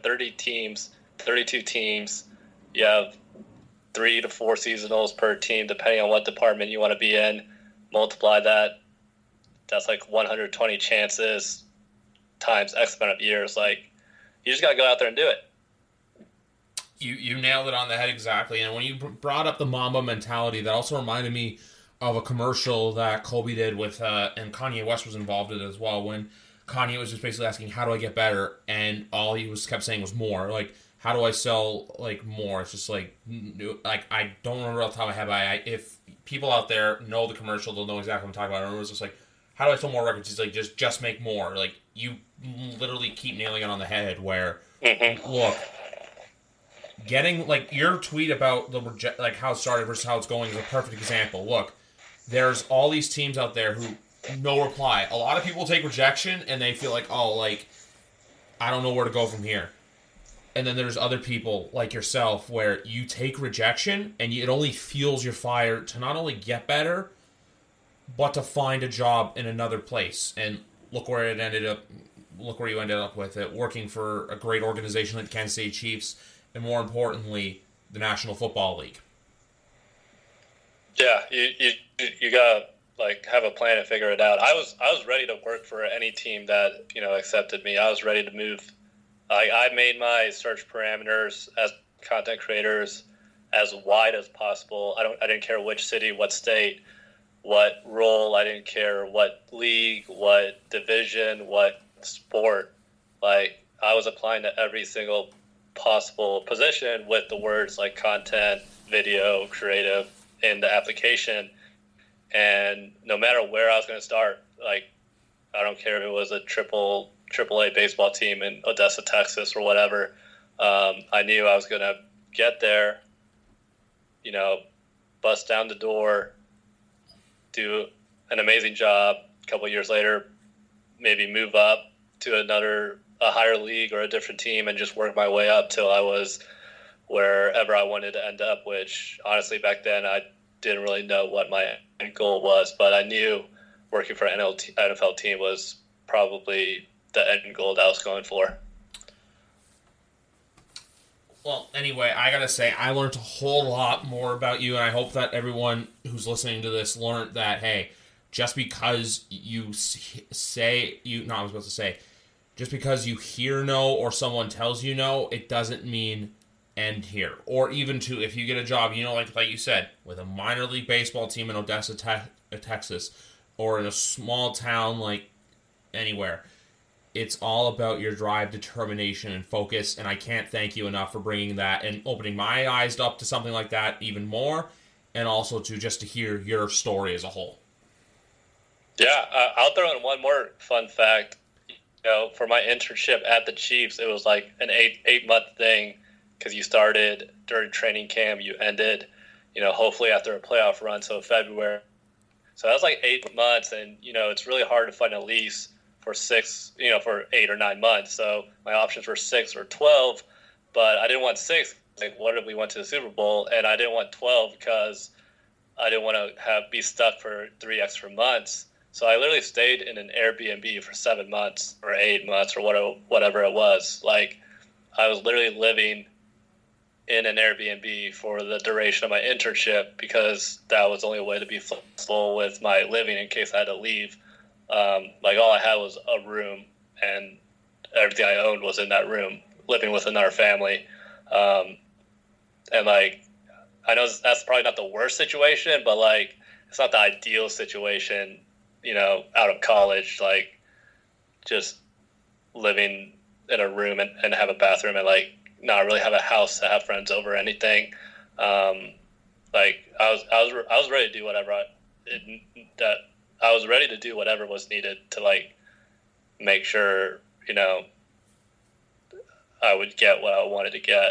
32 teams. You have 3 to 4 seasonals per team, depending on what department you want to be in. Multiply that. That's like 120 chances times X amount of years. Like, you just got to go out there and do it. You nailed it on the head exactly. And when you brought up the Mamba mentality, that also reminded me of a commercial that Kobe did with, and Kanye West was involved in it as well, when Kanye was just basically asking, how do I get better? And all he kept saying was more. Like, how do I sell, like, more? It's just like I don't remember off the top of my head, but if people out there know the commercial, they'll know exactly what I'm talking about. I remember it was just like, how do I sell more records? He's like, just make more. Like, you literally keep nailing it on the head where, look, getting, like, your tweet about like how it started versus how it's going is a perfect example. Look, there's all these teams out there who no reply. A lot of people take rejection and they feel like, oh, like, I don't know where to go from here. And then there's other people like yourself where you take rejection and it only fuels your fire to not only get better, but to find a job in another place. And look where it ended up look where you ended up with it, working for a great organization like the Kansas City Chiefs, and more importantly, the National Football League. Yeah, you gotta have a plan and figure it out. I was ready to work for any team that accepted me. I was ready to move. I made my search parameters as content creators as wide as possible. I didn't care which city, what state, what role. I didn't care what league, what division, what sport. I was applying to every single possible position with the words like content, video, creative in the application. And no matter where I was going to start, I don't care if it was a AAA baseball team in Odessa, Texas or whatever, I knew I was going to get there, bust down the door, do an amazing job. A couple of years later, maybe move up to a higher league or a different team and just work my way up till I was wherever I wanted to end up, which honestly back then I didn't really know what my end goal was, but I knew working for an NFL team was probably the end goal that I was going for. Well, anyway, I gotta say, I learned a whole lot more about you, and I hope that everyone who's listening to this learned that, hey, just because you just because you hear no or someone tells you no, it doesn't mean end here. Or even if you get a job, like you said, with a minor league baseball team in Odessa, Texas, or in a small town like anywhere, it's all about your drive, determination, and focus, and I can't thank you enough for bringing that and opening my eyes up to something like that even more, and also to hear your story as a whole. Yeah, I'll throw in one more fun fact. For my internship at the Chiefs, it was like an 8-month thing, because you started during training camp, you ended, hopefully after a playoff run, so February. So that was like 8 months, and, it's really hard to find a lease for 8 or 9 months. So my options were 6 or 12, but I didn't want 6. What if we went to the Super Bowl? And I didn't want 12 because I didn't want to be stuck for 3 extra months. So I literally stayed in an Airbnb for 7 months or 8 months or whatever it was. I was literally living in an Airbnb for the duration of my internship because that was the only way to be flexible with my living in case I had to leave. All I had was a room, and everything I owned was in that room, living with another family. I know that's probably not the worst situation, but it's not the ideal situation, out of college, just living in a room and have a bathroom and not really have a house to have friends over or anything. I was ready to do whatever I was ready to do whatever was needed to make sure, I would get what I wanted to get.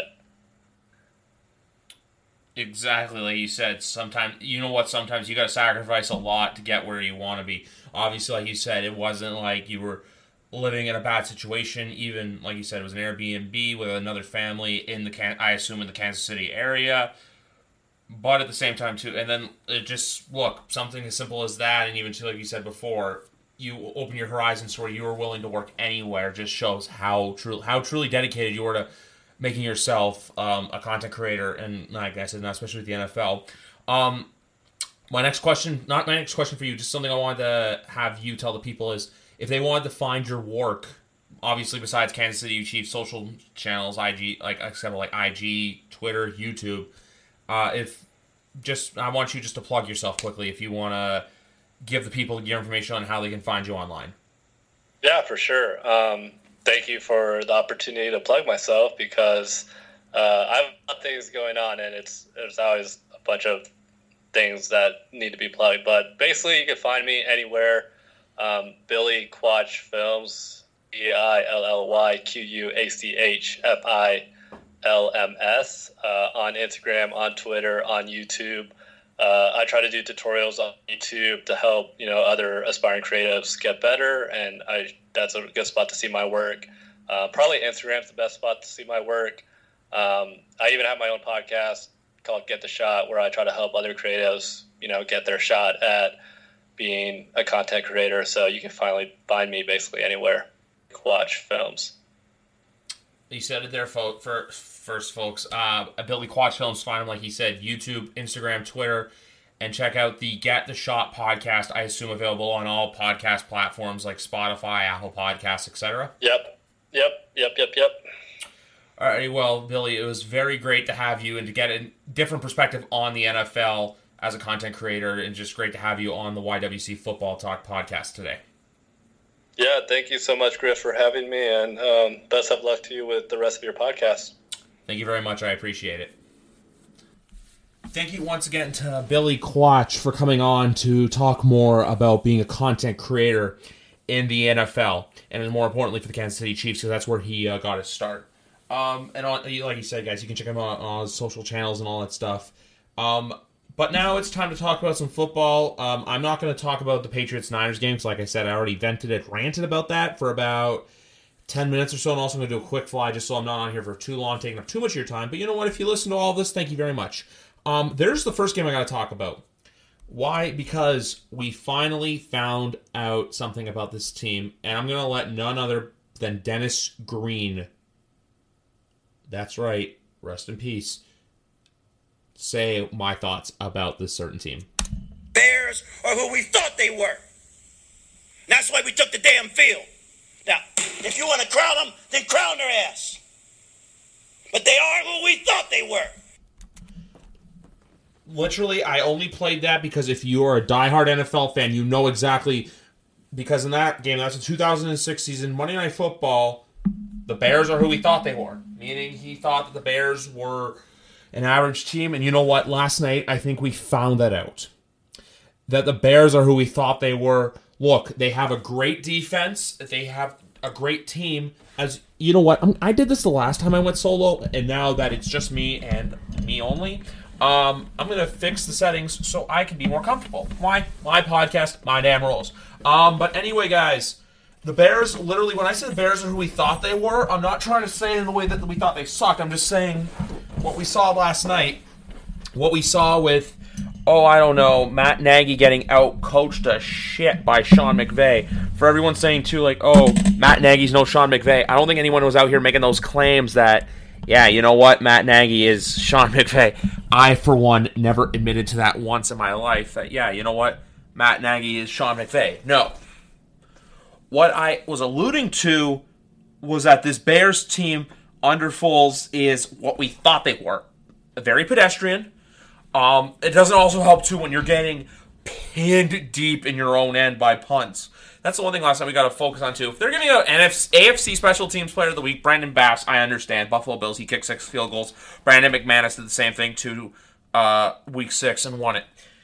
Exactly, like you said, sometimes you got to sacrifice a lot to get where you want to be. Obviously, like you said, it wasn't like you were living in a bad situation. Even, like you said, it was an Airbnb with another family in the Kansas City area. But at the same time, too, and then something as simple as that, and even like you said before, you open your horizons where you were willing to work anywhere, just shows how truly dedicated you were to making yourself a content creator, and like I said, not especially with the NFL. My next question for you, just something I wanted to have you tell the people is, if they wanted to find your work, obviously besides Kansas City Chiefs social channels, IG, IG, Twitter, YouTube, I want you just to plug yourself quickly if you want to give the people your information on how they can find you online. Yeah, for sure. Thank you for the opportunity to plug myself, because I have a lot of things going on, and there's always a bunch of things that need to be plugged. But basically, you can find me anywhere. Billy Quach Films, BillyQuachFilms, on Instagram, on Twitter, on YouTube. I try to do tutorials on YouTube to help other aspiring creatives get better, and that's a good spot to see my work. Probably Instagram's the best spot to see my work. I even have my own podcast called Get the Shot, where I try to help other creatives get their shot at being a content creator. So you can finally find me basically anywhere. Quatch Films. You said it there, first, folks. Billy Quatch Films, find him, like he said, YouTube, Instagram, Twitter, and check out the Get the Shot podcast, I assume available on all podcast platforms like Spotify, Apple Podcasts, etc. Yep. All right, well, Billy, it was very great to have you and to get a different perspective on the NFL as a content creator, and just great to have you on the YWC Football Talk podcast today. Yeah, thank you so much, Griff, for having me, and best of luck to you with the rest of your podcast. Thank you very much. I appreciate it. Thank you once again to Billy Quatch for coming on to talk more about being a content creator in the NFL, and more importantly for the Kansas City Chiefs, because that's where he got his start. And like you said, guys, you can check him out on his social channels and all that stuff. But now it's time to talk about some football. I'm not going to talk about the Patriots-Niners game, because like I said, I already ranted about that for about 10 minutes or so, and also I'm going to do a quick fly just so I'm not on here for too long, taking up too much of your time. But you know what? If you listen to all of this, thank you very much. There's the first game I got to talk about. Why? Because we finally found out something about this team, and I'm going to let none other than Dennis Green, that's right, rest in peace, say my thoughts about this certain team. Bears are who we thought they were. That's why we took the damn field. Now, if you want to crown them, then crown their ass. But they are who we thought they were. Literally, I only played that because if you are a diehard NFL fan, you know exactly, because in that game, that's a 2006 season, Monday Night Football, the Bears are who we thought they were. Meaning he thought that the Bears were an average team, and you know what? Last night, I think we found that out. That the Bears are who we thought they were. Look, they have a great defense. They have a great team. As you know what? I did this the last time I went solo, and now that it's just me and me only, I'm going to fix the settings so I can be more comfortable. Why? My podcast, my damn rules. But anyway, guys, the Bears, literally, when I say the Bears are who we thought they were, I'm not trying to say it in the way that we thought they sucked. I'm just saying what we saw last night, what we saw with, I don't know, Matt Nagy getting out-coached to shit by Sean McVay. For everyone saying, too, like, Matt Nagy's no Sean McVay. I don't think anyone was out here making those claims that, yeah, you know what, Matt Nagy is Sean McVay. I, for one, never admitted to that once in my life, that, yeah, you know what, Matt Nagy is Sean McVay. No. What I was alluding to was that this Bears team under Foles is what we thought they were. Very pedestrian. It doesn't also help, too, when you're getting pinned deep in your own end by punts. That's the one thing last time we got to focus on, too. If they're giving out AFC Special Teams Player of the Week, Brandon Bass, I understand. Buffalo Bills, he kicked 6 field goals. Brandon McManus did the same thing to Week 6 and won it.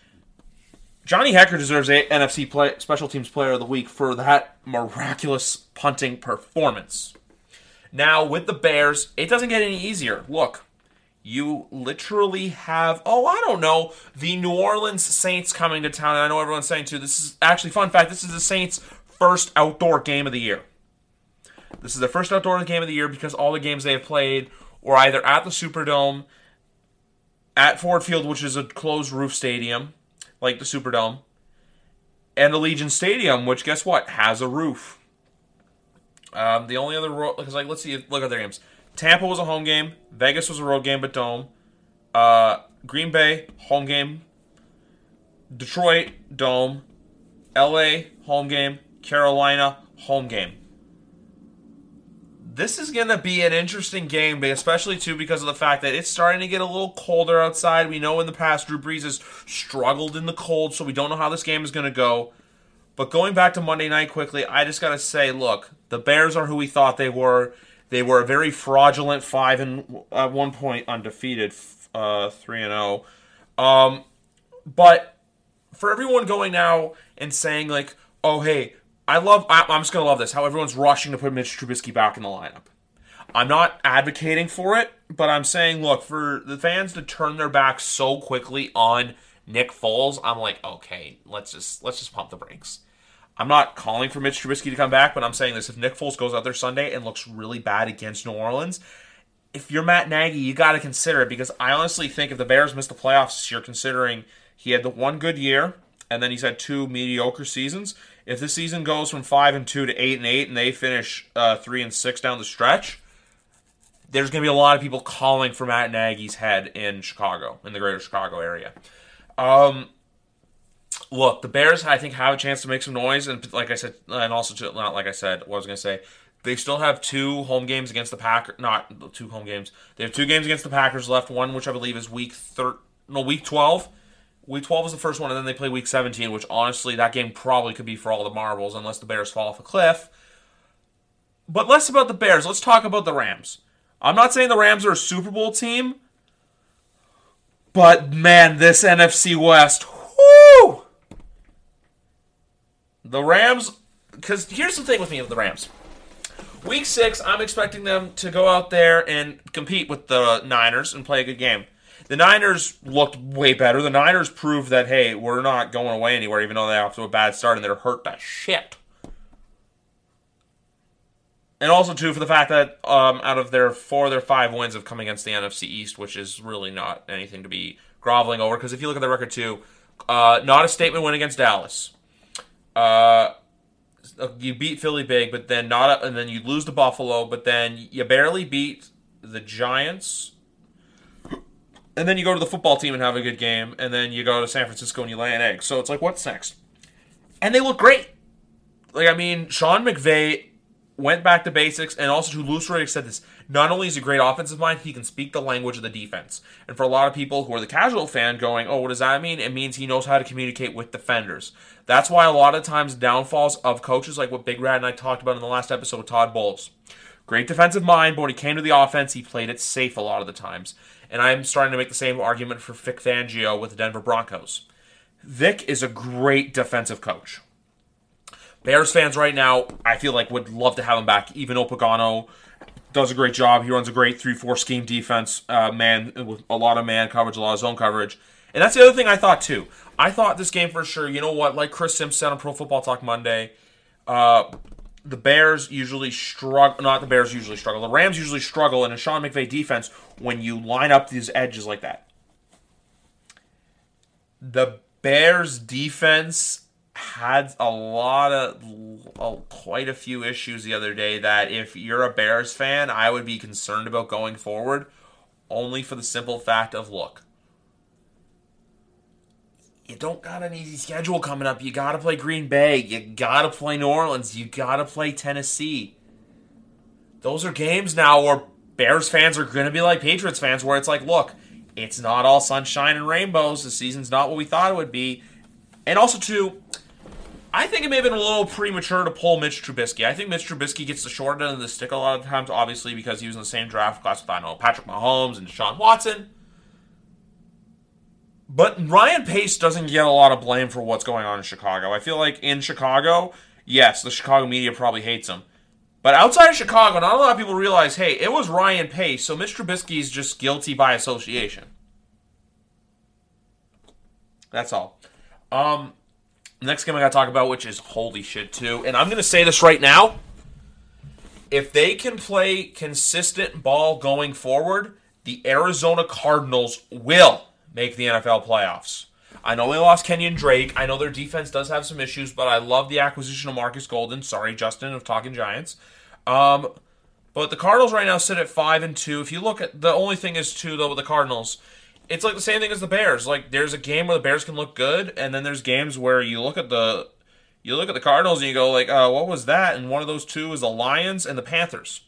Johnny Hekker deserves NFC Special Teams Player of the Week for that miraculous punting performance. Now, with the Bears, it doesn't get any easier. Look, you literally have, the New Orleans Saints coming to town. And I know everyone's saying, too, this is actually, fun fact, this is the Saints' first outdoor game of the year. This is their first outdoor game of the year because all the games they have played were either at the Superdome, at Ford Field, which is a closed-roof stadium, like the Superdome, and Allegiant Stadium, which, guess what, has a roof. The only other, let's see, look at their games. Tampa was a home game. Vegas was a road game, but dome. Green Bay, home game. Detroit, dome. LA, home game. Carolina, home game. This is going to be an interesting game, especially, too, because of the fact that it's starting to get a little colder outside. We know in the past Drew Brees has struggled in the cold, so we don't know how this game is going to go. But going back to Monday night quickly, I just got to say, look, the Bears are who we thought they were. They were a very fraudulent 5 and at one point undefeated 3-0. But for everyone going now and saying like, hey, I'm just gonna love this. How everyone's rushing to put Mitch Trubisky back in the lineup. I'm not advocating for it, but I'm saying, look, for the fans to turn their back so quickly on Nick Foles, I'm like, okay, let's just pump the brakes. I'm not calling for Mitch Trubisky to come back, but I'm saying this. If Nick Foles goes out there Sunday and looks really bad against New Orleans, if you're Matt Nagy, you got to consider it, because I honestly think if the Bears miss the playoffs this year, considering he had the one good year and then he's had 2 mediocre seasons, If this season goes from 5-2 to 8-8, and they finish 3-6 down the stretch, there's going to be a lot of people calling for Matt Nagy's head in Chicago, in the greater Chicago area. Look, the Bears, I think, have a chance to make some noise, and like I said, and also, not like I said, what I was going to say, they still have 2 home games against the Packers, not 2 home games, they have 2 games against the Packers left, one which I believe is week 12. Week 12 is the first one, and then they play week 17, which honestly, that game probably could be for all the marbles, unless the Bears fall off a cliff. But less about the Bears, let's talk about the Rams. I'm not saying the Rams are a Super Bowl team, but man, this NFC West, whoo! The Rams, because here's the thing with me with the Rams. Week 6, I'm expecting them to go out there and compete with the Niners and play a good game. The Niners looked way better. The Niners proved that, hey, we're not going away anywhere, even though they're off to a bad start and they're hurt to shit. And also, too, for the fact that out of their 5 wins have come against the NFC East, which is really not anything to be groveling over. Because if you look at the record, too, not a statement win against Dallas. You beat Philly big, but then and then you lose to Buffalo, but then you barely beat the Giants. And then you go to the football team and have a good game, and then you go to San Francisco and you lay an egg. So it's like, what's next? And they look great. Like, I mean, Sean McVay went back to basics, and also, too, Louis Riddick said this. Not only is he a great offensive mind, he can speak the language of the defense. And for a lot of people who are the casual fan going, oh, what does that mean? It means he knows how to communicate with defenders. That's why a lot of times downfalls of coaches, like what Big Rat and I talked about in the last episode with Todd Bowles. Great defensive mind, but when he came to the offense, he played it safe a lot of the times. And I'm starting to make the same argument for Vic Fangio with the Denver Broncos. Vic is a great defensive coach. Bears fans right now, I feel like, would love to have him back. Even Opagano does a great job. He runs a great 3-4 scheme defense, with a lot of man coverage, a lot of zone coverage. And that's the other thing I thought, too. I thought this game for sure, you know what, like Chris Sims said on Pro Football Talk Monday, the Bears usually struggle. Not the Bears usually struggle. The Rams usually struggle in a Sean McVay defense when you line up these edges like that. The Bears defense had quite a few issues the other day that if you're a Bears fan, I would be concerned about going forward, only for the simple fact of, look, you don't got an easy schedule coming up. You got to play Green Bay. You got to play New Orleans. You got to play Tennessee. Those are games now where Bears fans are going to be like Patriots fans, where it's like, look, it's not all sunshine and rainbows. The season's not what we thought it would be. And also, too, I think it may have been a little premature to pull Mitch Trubisky. I think Mitch Trubisky gets the short end of the stick a lot of times, obviously, because he was in the same draft class with, Patrick Mahomes and Deshaun Watson. But Ryan Pace doesn't get a lot of blame for what's going on in Chicago. I feel like in Chicago, yes, the Chicago media probably hates him. But outside of Chicago, not a lot of people realize, hey, it was Ryan Pace, so Mitch Trubisky is just guilty by association. That's all. Next game I got to talk about, which is holy shit, too. And I'm going to say this right now. If they can play consistent ball going forward, the Arizona Cardinals will make the NFL playoffs. I know they lost Kenyon Drake. I know their defense does have some issues, but I love the acquisition of Marcus Golden. Sorry, Justin, of Talking Giants. But the Cardinals right now sit at 5-2. If you look at, the only thing is, too, though, with the Cardinals, it's like the same thing as the Bears. Like, there's a game where the Bears can look good, and then there's games where you look at the Cardinals and you go, like, what was that? And one of those two is the Lions and the Panthers.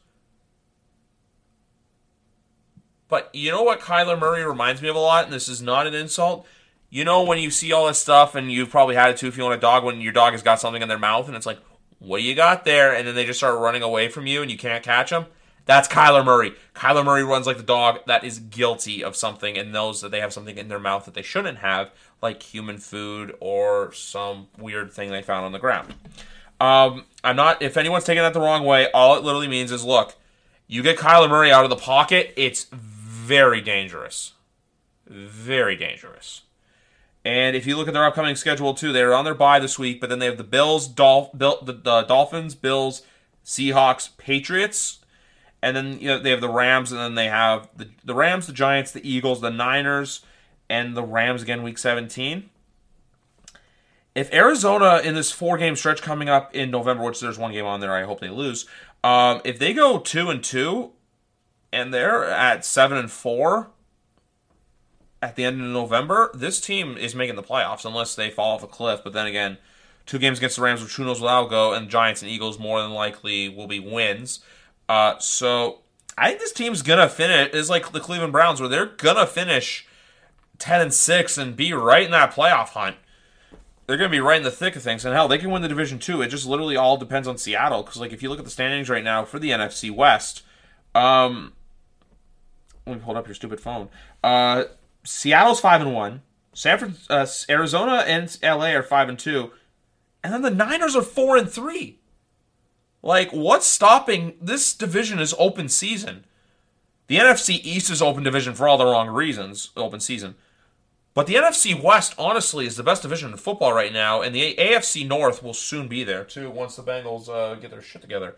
But you know what Kyler Murray reminds me of a lot, and this is not an insult? You know when you see all this stuff, and you've probably had it too if you own a dog, when your dog has got something in their mouth, and it's like, what do you got there? And then they just start running away from you, and you can't catch them? That's Kyler Murray. Kyler Murray runs like the dog that is guilty of something and knows that they have something in their mouth that they shouldn't have, like human food or some weird thing they found on the ground. If anyone's taking that the wrong way, all it literally means is, look, you get Kyler Murray out of the pocket, it's very dangerous. Very dangerous. And if you look at their upcoming schedule, too, they're on their bye this week, but then they have the the Dolphins, Bills, Seahawks, Patriots, and then they have the Rams, and then they have the Rams, the Giants, the Eagles, the Niners, and the Rams again week 17. if Arizona in this 4-game stretch coming up in November, which there's one game on there, I hope they lose. If they go 2-2 and they're at 7-4 at the end of November, this team is making the playoffs unless they fall off a cliff. But then again, 2 games against the Rams, which who knows where that'll go, and Giants and Eagles more than likely will be wins. So I think this team's gonna finish is like the Cleveland Browns, where they're gonna finish 10-6 and be right in that playoff hunt. They're going to be right in the thick of things. And hell, they can win the division too. It just literally all depends on Seattle. Because like if you look at the standings right now for the NFC West, let me hold up your stupid phone. Seattle's 5-1. Arizona and LA are 5-2. And then the Niners are 4-3. Like, what's stopping this division is open season. The NFC East is open division for all the wrong reasons, open season. But the NFC West, honestly, is the best division in football right now, and the AFC North will soon be there, too, once the Bengals get their shit together.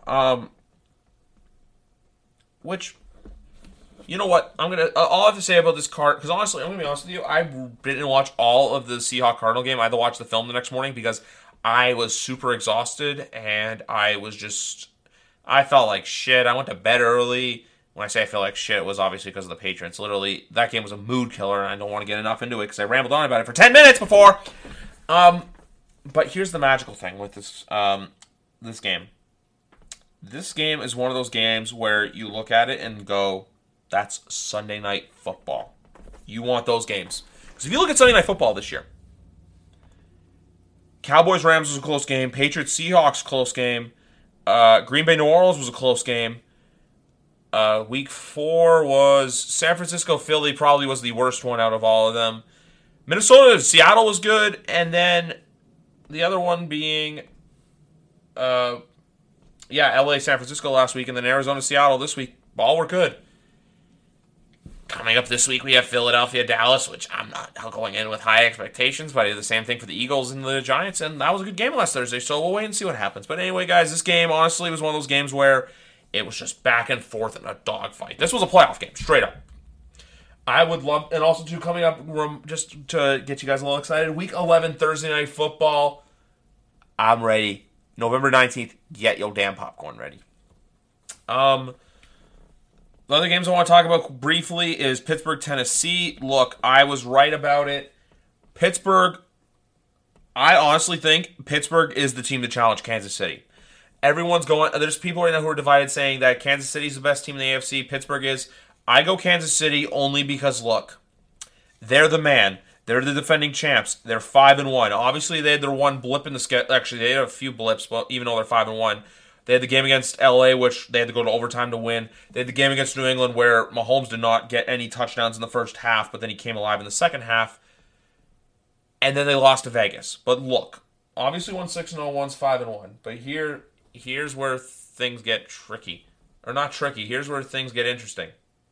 Which, you know what, all I have to say about this card, because honestly, I'm going to be honest with you, I didn't watch all of the Seahawks-Cardinal game. I had to watch the film the next morning because I was super exhausted, and I felt like shit. I went to bed early. When I say I feel like shit, it was obviously because of the Patriots. Literally, that game was a mood killer, and I don't want to get enough into it because I rambled on about it for 10 minutes before. But here's the magical thing with this game. This game is one of those games where you look at it and go, that's Sunday Night Football. You want those games. Because if you look at Sunday Night Football this year, Cowboys-Rams was a close game. Patriots-Seahawks, close game. Green Bay-New Orleans was a close game. Week 4 was San Francisco-Philly, probably was the worst one out of all of them. Minnesota-Seattle was good, and then the other one being, LA-San Francisco last week, and then Arizona-Seattle this week. All were good. Coming up this week, we have Philadelphia-Dallas, which I'm not going in with high expectations, but I did the same thing for the Eagles and the Giants, and that was a good game last Thursday, so we'll wait and see what happens. But anyway, guys, this game, honestly, was one of those games where it was just back and forth in a dogfight. This was a playoff game, straight up. I would love, and also too, coming up, just to get you guys a little excited, Week 11, Thursday Night Football. I'm ready. November 19th, get your damn popcorn ready. The other games I want to talk about briefly is Pittsburgh, Tennessee. Look, I was right about it. Pittsburgh, I honestly think Pittsburgh is the team to challenge Kansas City. Everyone's going, there's people right now who are divided saying that Kansas City is the best team in the AFC, Pittsburgh is. I go Kansas City only because, look, they're the man. They're the defending champs. They're 5-1. Obviously, they had their one blip in the schedule. Actually, they had a few blips, but even though they're 5-1. They had the game against LA, which they had to go to overtime to win. They had the game against New England, where Mahomes did not get any touchdowns in the first half, but then he came alive in the second half. And then they lost to Vegas. But look, obviously one's 6-0, one's 5-1. But here's where things get tricky. Or not tricky. Here's where things get interesting.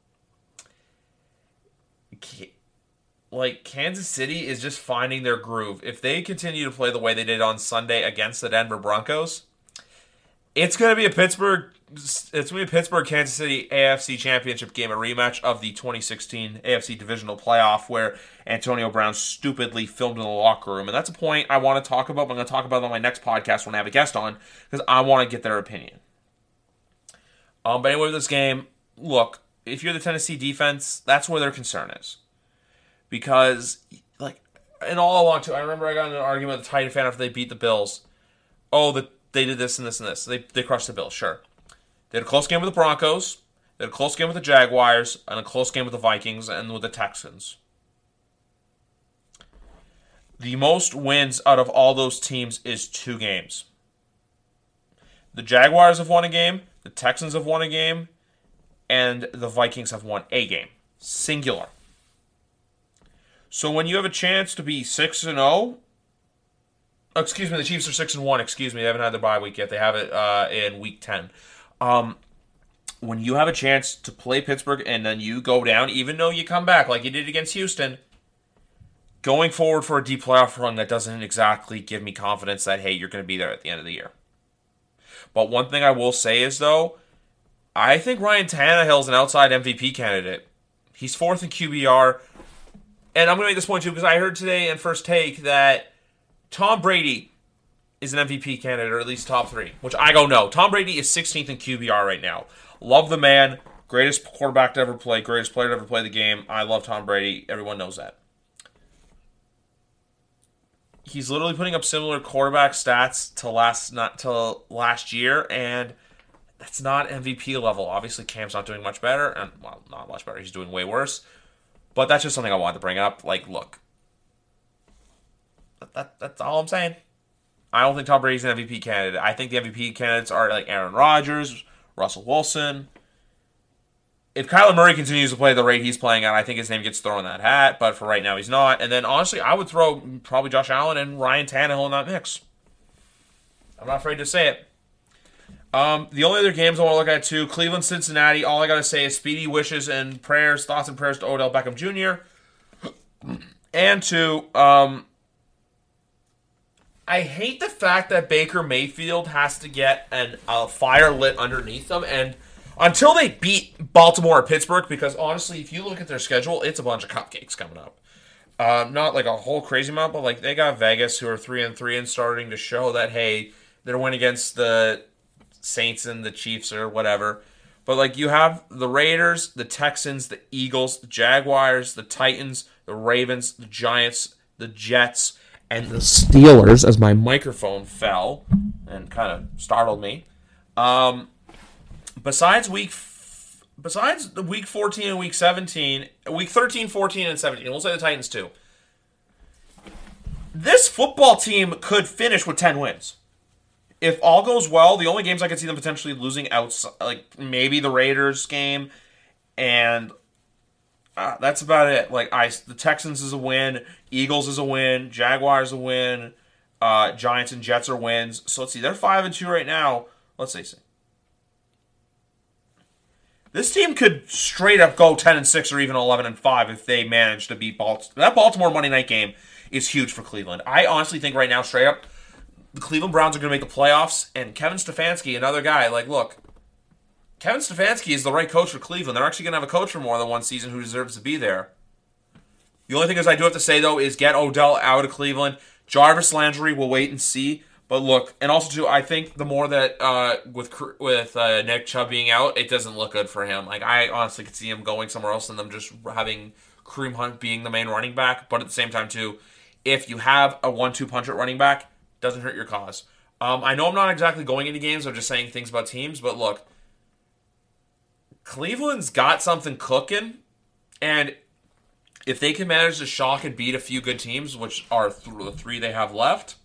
Like, Kansas City is just finding their groove. If they continue to play the way they did on Sunday against the Denver Broncos, it's going to be a Pittsburgh Kansas City AFC Championship game, a rematch of the 2016 AFC Divisional Playoff where Antonio Brown stupidly filmed in the locker room. And that's a point I want to talk about, but I'm going to talk about it on my next podcast when I have a guest on, because I want to get their opinion. But anyway, with this game, look, if you're the Tennessee defense, that's where their concern is. Because, like, and all along, too, I remember I got in an argument with a Titan fan after they beat the Bills. They did this and this and this. They crushed the Bills, sure. They had a close game with the Broncos. They had a close game with the Jaguars. And a close game with the Vikings and with the Texans. The most wins out of all those teams is 2 games. The Jaguars have won a game. The Texans have won a game. And the Vikings have won a game. Singular. So when you have a chance to be 6-0... Excuse me, the Chiefs are 6-1. Excuse me, they haven't had their bye week yet. They have it in Week 10. When you have a chance to play Pittsburgh and then you go down, even though you come back like you did against Houston, going forward for a deep playoff run, that doesn't exactly give me confidence that, hey, you're going to be there at the end of the year. But one thing I will say is, though, I think Ryan Tannehill's an outside MVP candidate. He's 4th in QBR. And I'm going to make this point, too, because I heard today in First Take that Tom Brady is an MVP candidate, or at least top 3, which I go no. Tom Brady is 16th in QBR right now. Love the man. Greatest quarterback to ever play. Greatest player to ever play the game. I love Tom Brady. Everyone knows that. He's literally putting up similar quarterback stats to last year, and that's not MVP level. Obviously, Cam's not doing much better, and well, not much better. He's doing way worse. But that's just something I wanted to bring up. Like, look, that's all I'm saying. I don't think Tom Brady's an MVP candidate. I think the MVP candidates are like Aaron Rodgers, Russell Wilson. If Kyler Murray continues to play the rate he's playing at, I think his name gets thrown in that hat, but for right now he's not. And then, honestly, I would throw probably Josh Allen and Ryan Tannehill in that mix. I'm not afraid to say it. The only other games I want to look at, too, Cleveland, Cincinnati, all I got to say is speedy wishes and prayers, thoughts and prayers to Odell Beckham Jr. And to, I hate the fact that Baker Mayfield has to get a fire lit underneath them, and until they beat Baltimore or Pittsburgh, because honestly, if you look at their schedule, it's a bunch of cupcakes coming up. Not like a whole crazy amount, but like they got Vegas, who are 3-3 and starting to show that, hey, they're winning against the Saints and the Chiefs or whatever. But like you have the Raiders, the Texans, the Eagles, the Jaguars, the Titans, the Ravens, the Giants, the Jets, and the Steelers, as my microphone fell and kind of startled me. Besides the week 14 and week 17, week 13, 14, and 17, we'll say the Titans too. This football team could finish with 10 wins. If all goes well, the only games I could see them potentially losing outside, like maybe the Raiders game, and that's about it. Like the Texans is a win, Eagles is a win, Jaguars a win, Giants and Jets are wins. So let's see, they're 5-2 right now. Let's see. This team could straight up go 10-6 or even 11-5 if they manage to beat Baltimore. That Baltimore Monday night game is huge for Cleveland. I honestly think right now, straight up, the Cleveland Browns are going to make the playoffs, and Kevin Stefanski, another guy, like, look, Kevin Stefanski is the right coach for Cleveland. They're actually going to have a coach for more than one season who deserves to be there. The only thing is I do have to say, though, is get Odell out of Cleveland. Jarvis Landry, we'll wait and see. But look, and also too, I think the more that with Nick Chubb being out, it doesn't look good for him. Like I honestly could see him going somewhere else than them just having Kareem Hunt being the main running back. But at the same time too, if you have a 1-2 punch at running back, doesn't hurt your cause. I know I'm not exactly going into games. I'm just saying things about teams. But look, Cleveland's got something cooking, and if they can manage to shock and beat a few good teams, which are the 3 they have left.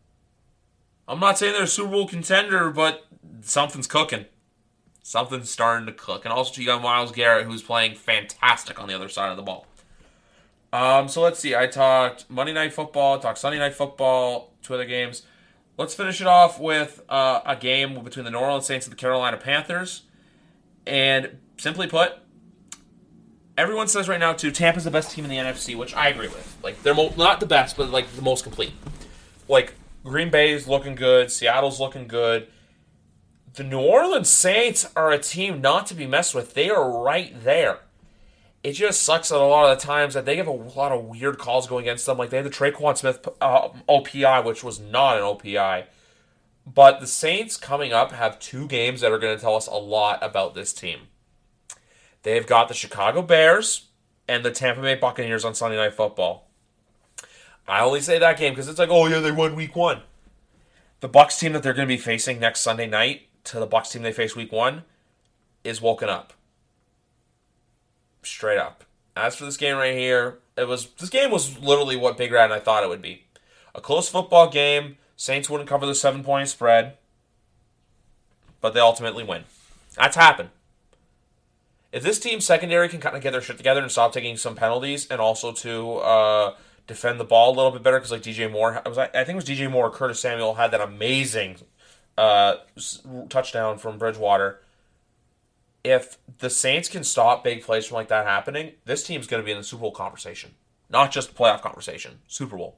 I'm not saying they're a Super Bowl contender, but something's cooking. Something's starting to cook. And also, you got Myles Garrett, who's playing fantastic on the other side of the ball. So let's see. I talked Monday Night Football, talked Sunday Night Football, 2 other games. Let's finish it off with a game between the New Orleans Saints and the Carolina Panthers. And simply put, everyone says right now, too, Tampa's the best team in the NFC, which I agree with. Like, they're not the best, but like the most complete. Like, Green Bay's looking good. Seattle's looking good. The New Orleans Saints are a team not to be messed with. They are right there. It just sucks that a lot of the times that they have a lot of weird calls going against them. Like they had the Traquan Smith OPI, which was not an OPI. But the Saints coming up have 2 games that are going to tell us a lot about this team. They've got the Chicago Bears and the Tampa Bay Buccaneers on Sunday Night Football. I only say that game because it's like, oh yeah, they won week 1. The Bucs team that they're going to be facing next Sunday night to the Bucs team they face week 1 is woken up. Straight up. As for this game right here, this game was literally what Big Rat and I thought it would be. A close football game. Saints wouldn't cover the 7-point spread, but they ultimately win. That's happened. If this team's secondary can kind of get their shit together and stop taking some penalties, and also to defend the ball a little bit better, because like DJ Moore, I think it was DJ Moore or Curtis Samuel had that amazing touchdown from Bridgewater. If the Saints can stop big plays from like that happening, this team's going to be in the Super Bowl conversation. Not just playoff conversation, Super Bowl.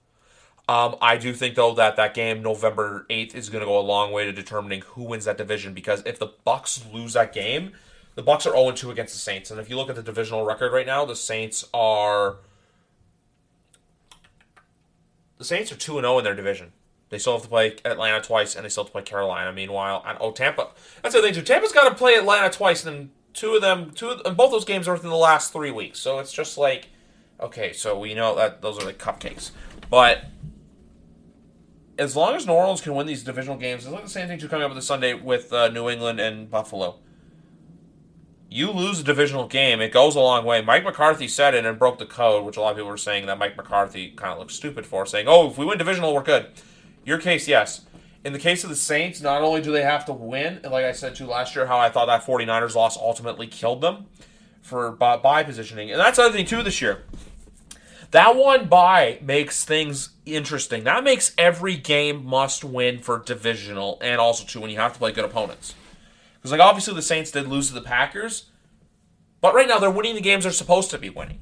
I do think, though, that game, November 8th, is going to go a long way to determining who wins that division, because if the Bucs lose that game, the Bucs are 0-2 against the Saints. And if you look at the divisional record right now, the Saints are the Saints are 2-0 in their division. They still have to play Atlanta twice, and they still have to play Carolina. Meanwhile, Tampa. That's the thing too. Tampa's got to play Atlanta twice, and and both those games are within the last 3 weeks. So it's just like, okay, so we know that those are like cupcakes. But as long as New Orleans can win these divisional games, it's like the same thing too coming up with the Sunday with New England and Buffalo. You lose a divisional game, it goes a long way. Mike McCarthy said it and broke the code, which a lot of people were saying that Mike McCarthy kind of looks stupid for, saying, oh, if we win divisional, we're good. Your case, yes. In the case of the Saints, not only do they have to win, and like I said too last year, how I thought that 49ers loss ultimately killed them for bye positioning. And that's the other thing too this year. That one bye makes things interesting. That makes every game must win for divisional, and also too when you have to play good opponents. Because like obviously the Saints did lose to the Packers, but right now they're winning the games they're supposed to be winning.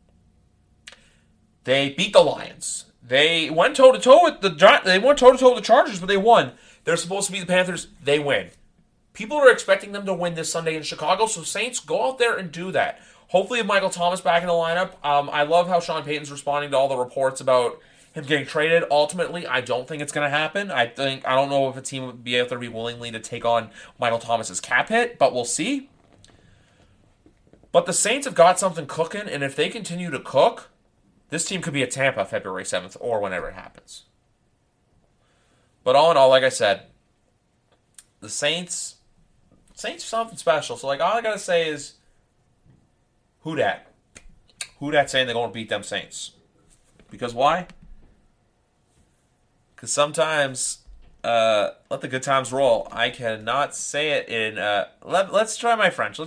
They beat the Lions. They went toe-to-toe with the Chargers, but they won. They're supposed to beat the Panthers. They win. People are expecting them to win this Sunday in Chicago, so Saints, go out there and do that. Hopefully, Michael Thomas back in the lineup. I love how Sean Payton's responding to all the reports about him getting traded. Ultimately, I don't think it's going to happen. I don't know if a team would be able to be willingly to take on Michael Thomas's cap hit, but we'll see. But the Saints have got something cooking, and if they continue to cook, this team could be at Tampa February 7th or whenever it happens. But all in all, like I said, the Saints are something special. So like all I got to say is, who dat? Who dat saying they're going to beat them Saints? Because why? Because sometimes, let the good times roll. I cannot say it in, let's try my French.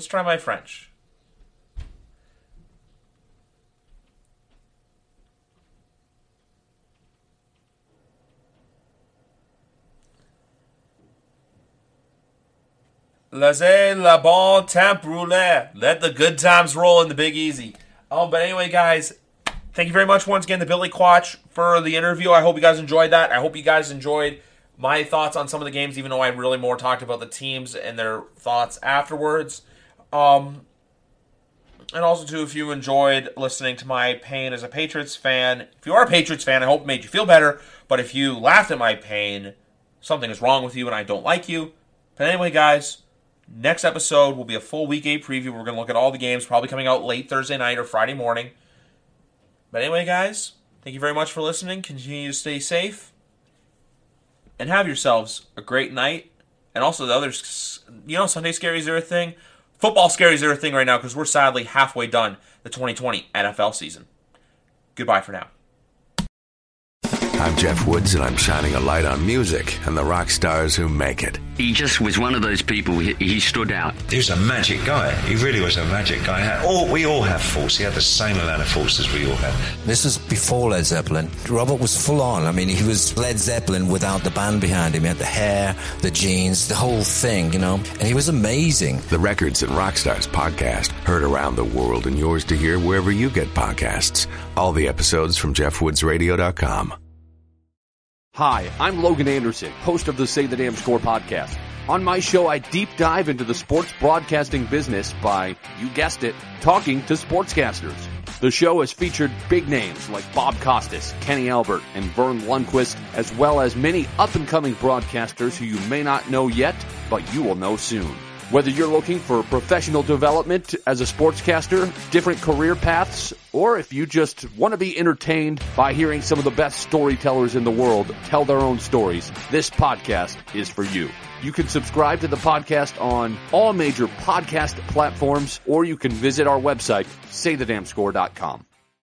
Laissez la bon temps rouler. Let the good times roll in the Big Easy. But anyway, guys, thank you very much once again to Billy Quach for the interview. I hope you guys enjoyed that. I hope you guys enjoyed my thoughts on some of the games, even though I really more talked about the teams and their thoughts afterwards. And also, too, if you enjoyed listening to my pain as a Patriots fan, if you are a Patriots fan, I hope it made you feel better. But if you laughed at my pain, something is wrong with you and I don't like you. But anyway, guys, next episode will be a full Week 8 preview. We're going to look at all the games, probably coming out late Thursday night or Friday morning. But anyway, guys, thank you very much for listening. Continue to stay safe. And have yourselves a great night. And also the others, Sunday scaries are a thing. Football scaries are a thing right now because we're sadly halfway done the 2020 NFL season. Goodbye for now. I'm Jeff Woods, and I'm shining a light on music and the rock stars who make it. He just was one of those people, he stood out. He was a magic guy. He really was a magic guy. We all have faults. He had the same amount of faults as we all have. This was before Led Zeppelin. Robert was full on. I mean, he was Led Zeppelin without the band behind him. He had the hair, the jeans, the whole thing, and he was amazing. The Records and Rockstars podcast, heard around the world and yours to hear wherever you get podcasts. All the episodes from JeffWoodsRadio.com. Hi, I'm Logan Anderson, host of the Say the Damn Score podcast. On my show, I deep dive into the sports broadcasting business by, you guessed it, talking to sportscasters. The show has featured big names like Bob Costas, Kenny Albert, and Vern Lundquist, as well as many up-and-coming broadcasters who you may not know yet, but you will know soon. Whether you're looking for professional development as a sportscaster, different career paths, or if you just want to be entertained by hearing some of the best storytellers in the world tell their own stories, this podcast is for you. You can subscribe to the podcast on all major podcast platforms, or you can visit our website, saythedamnscore.com.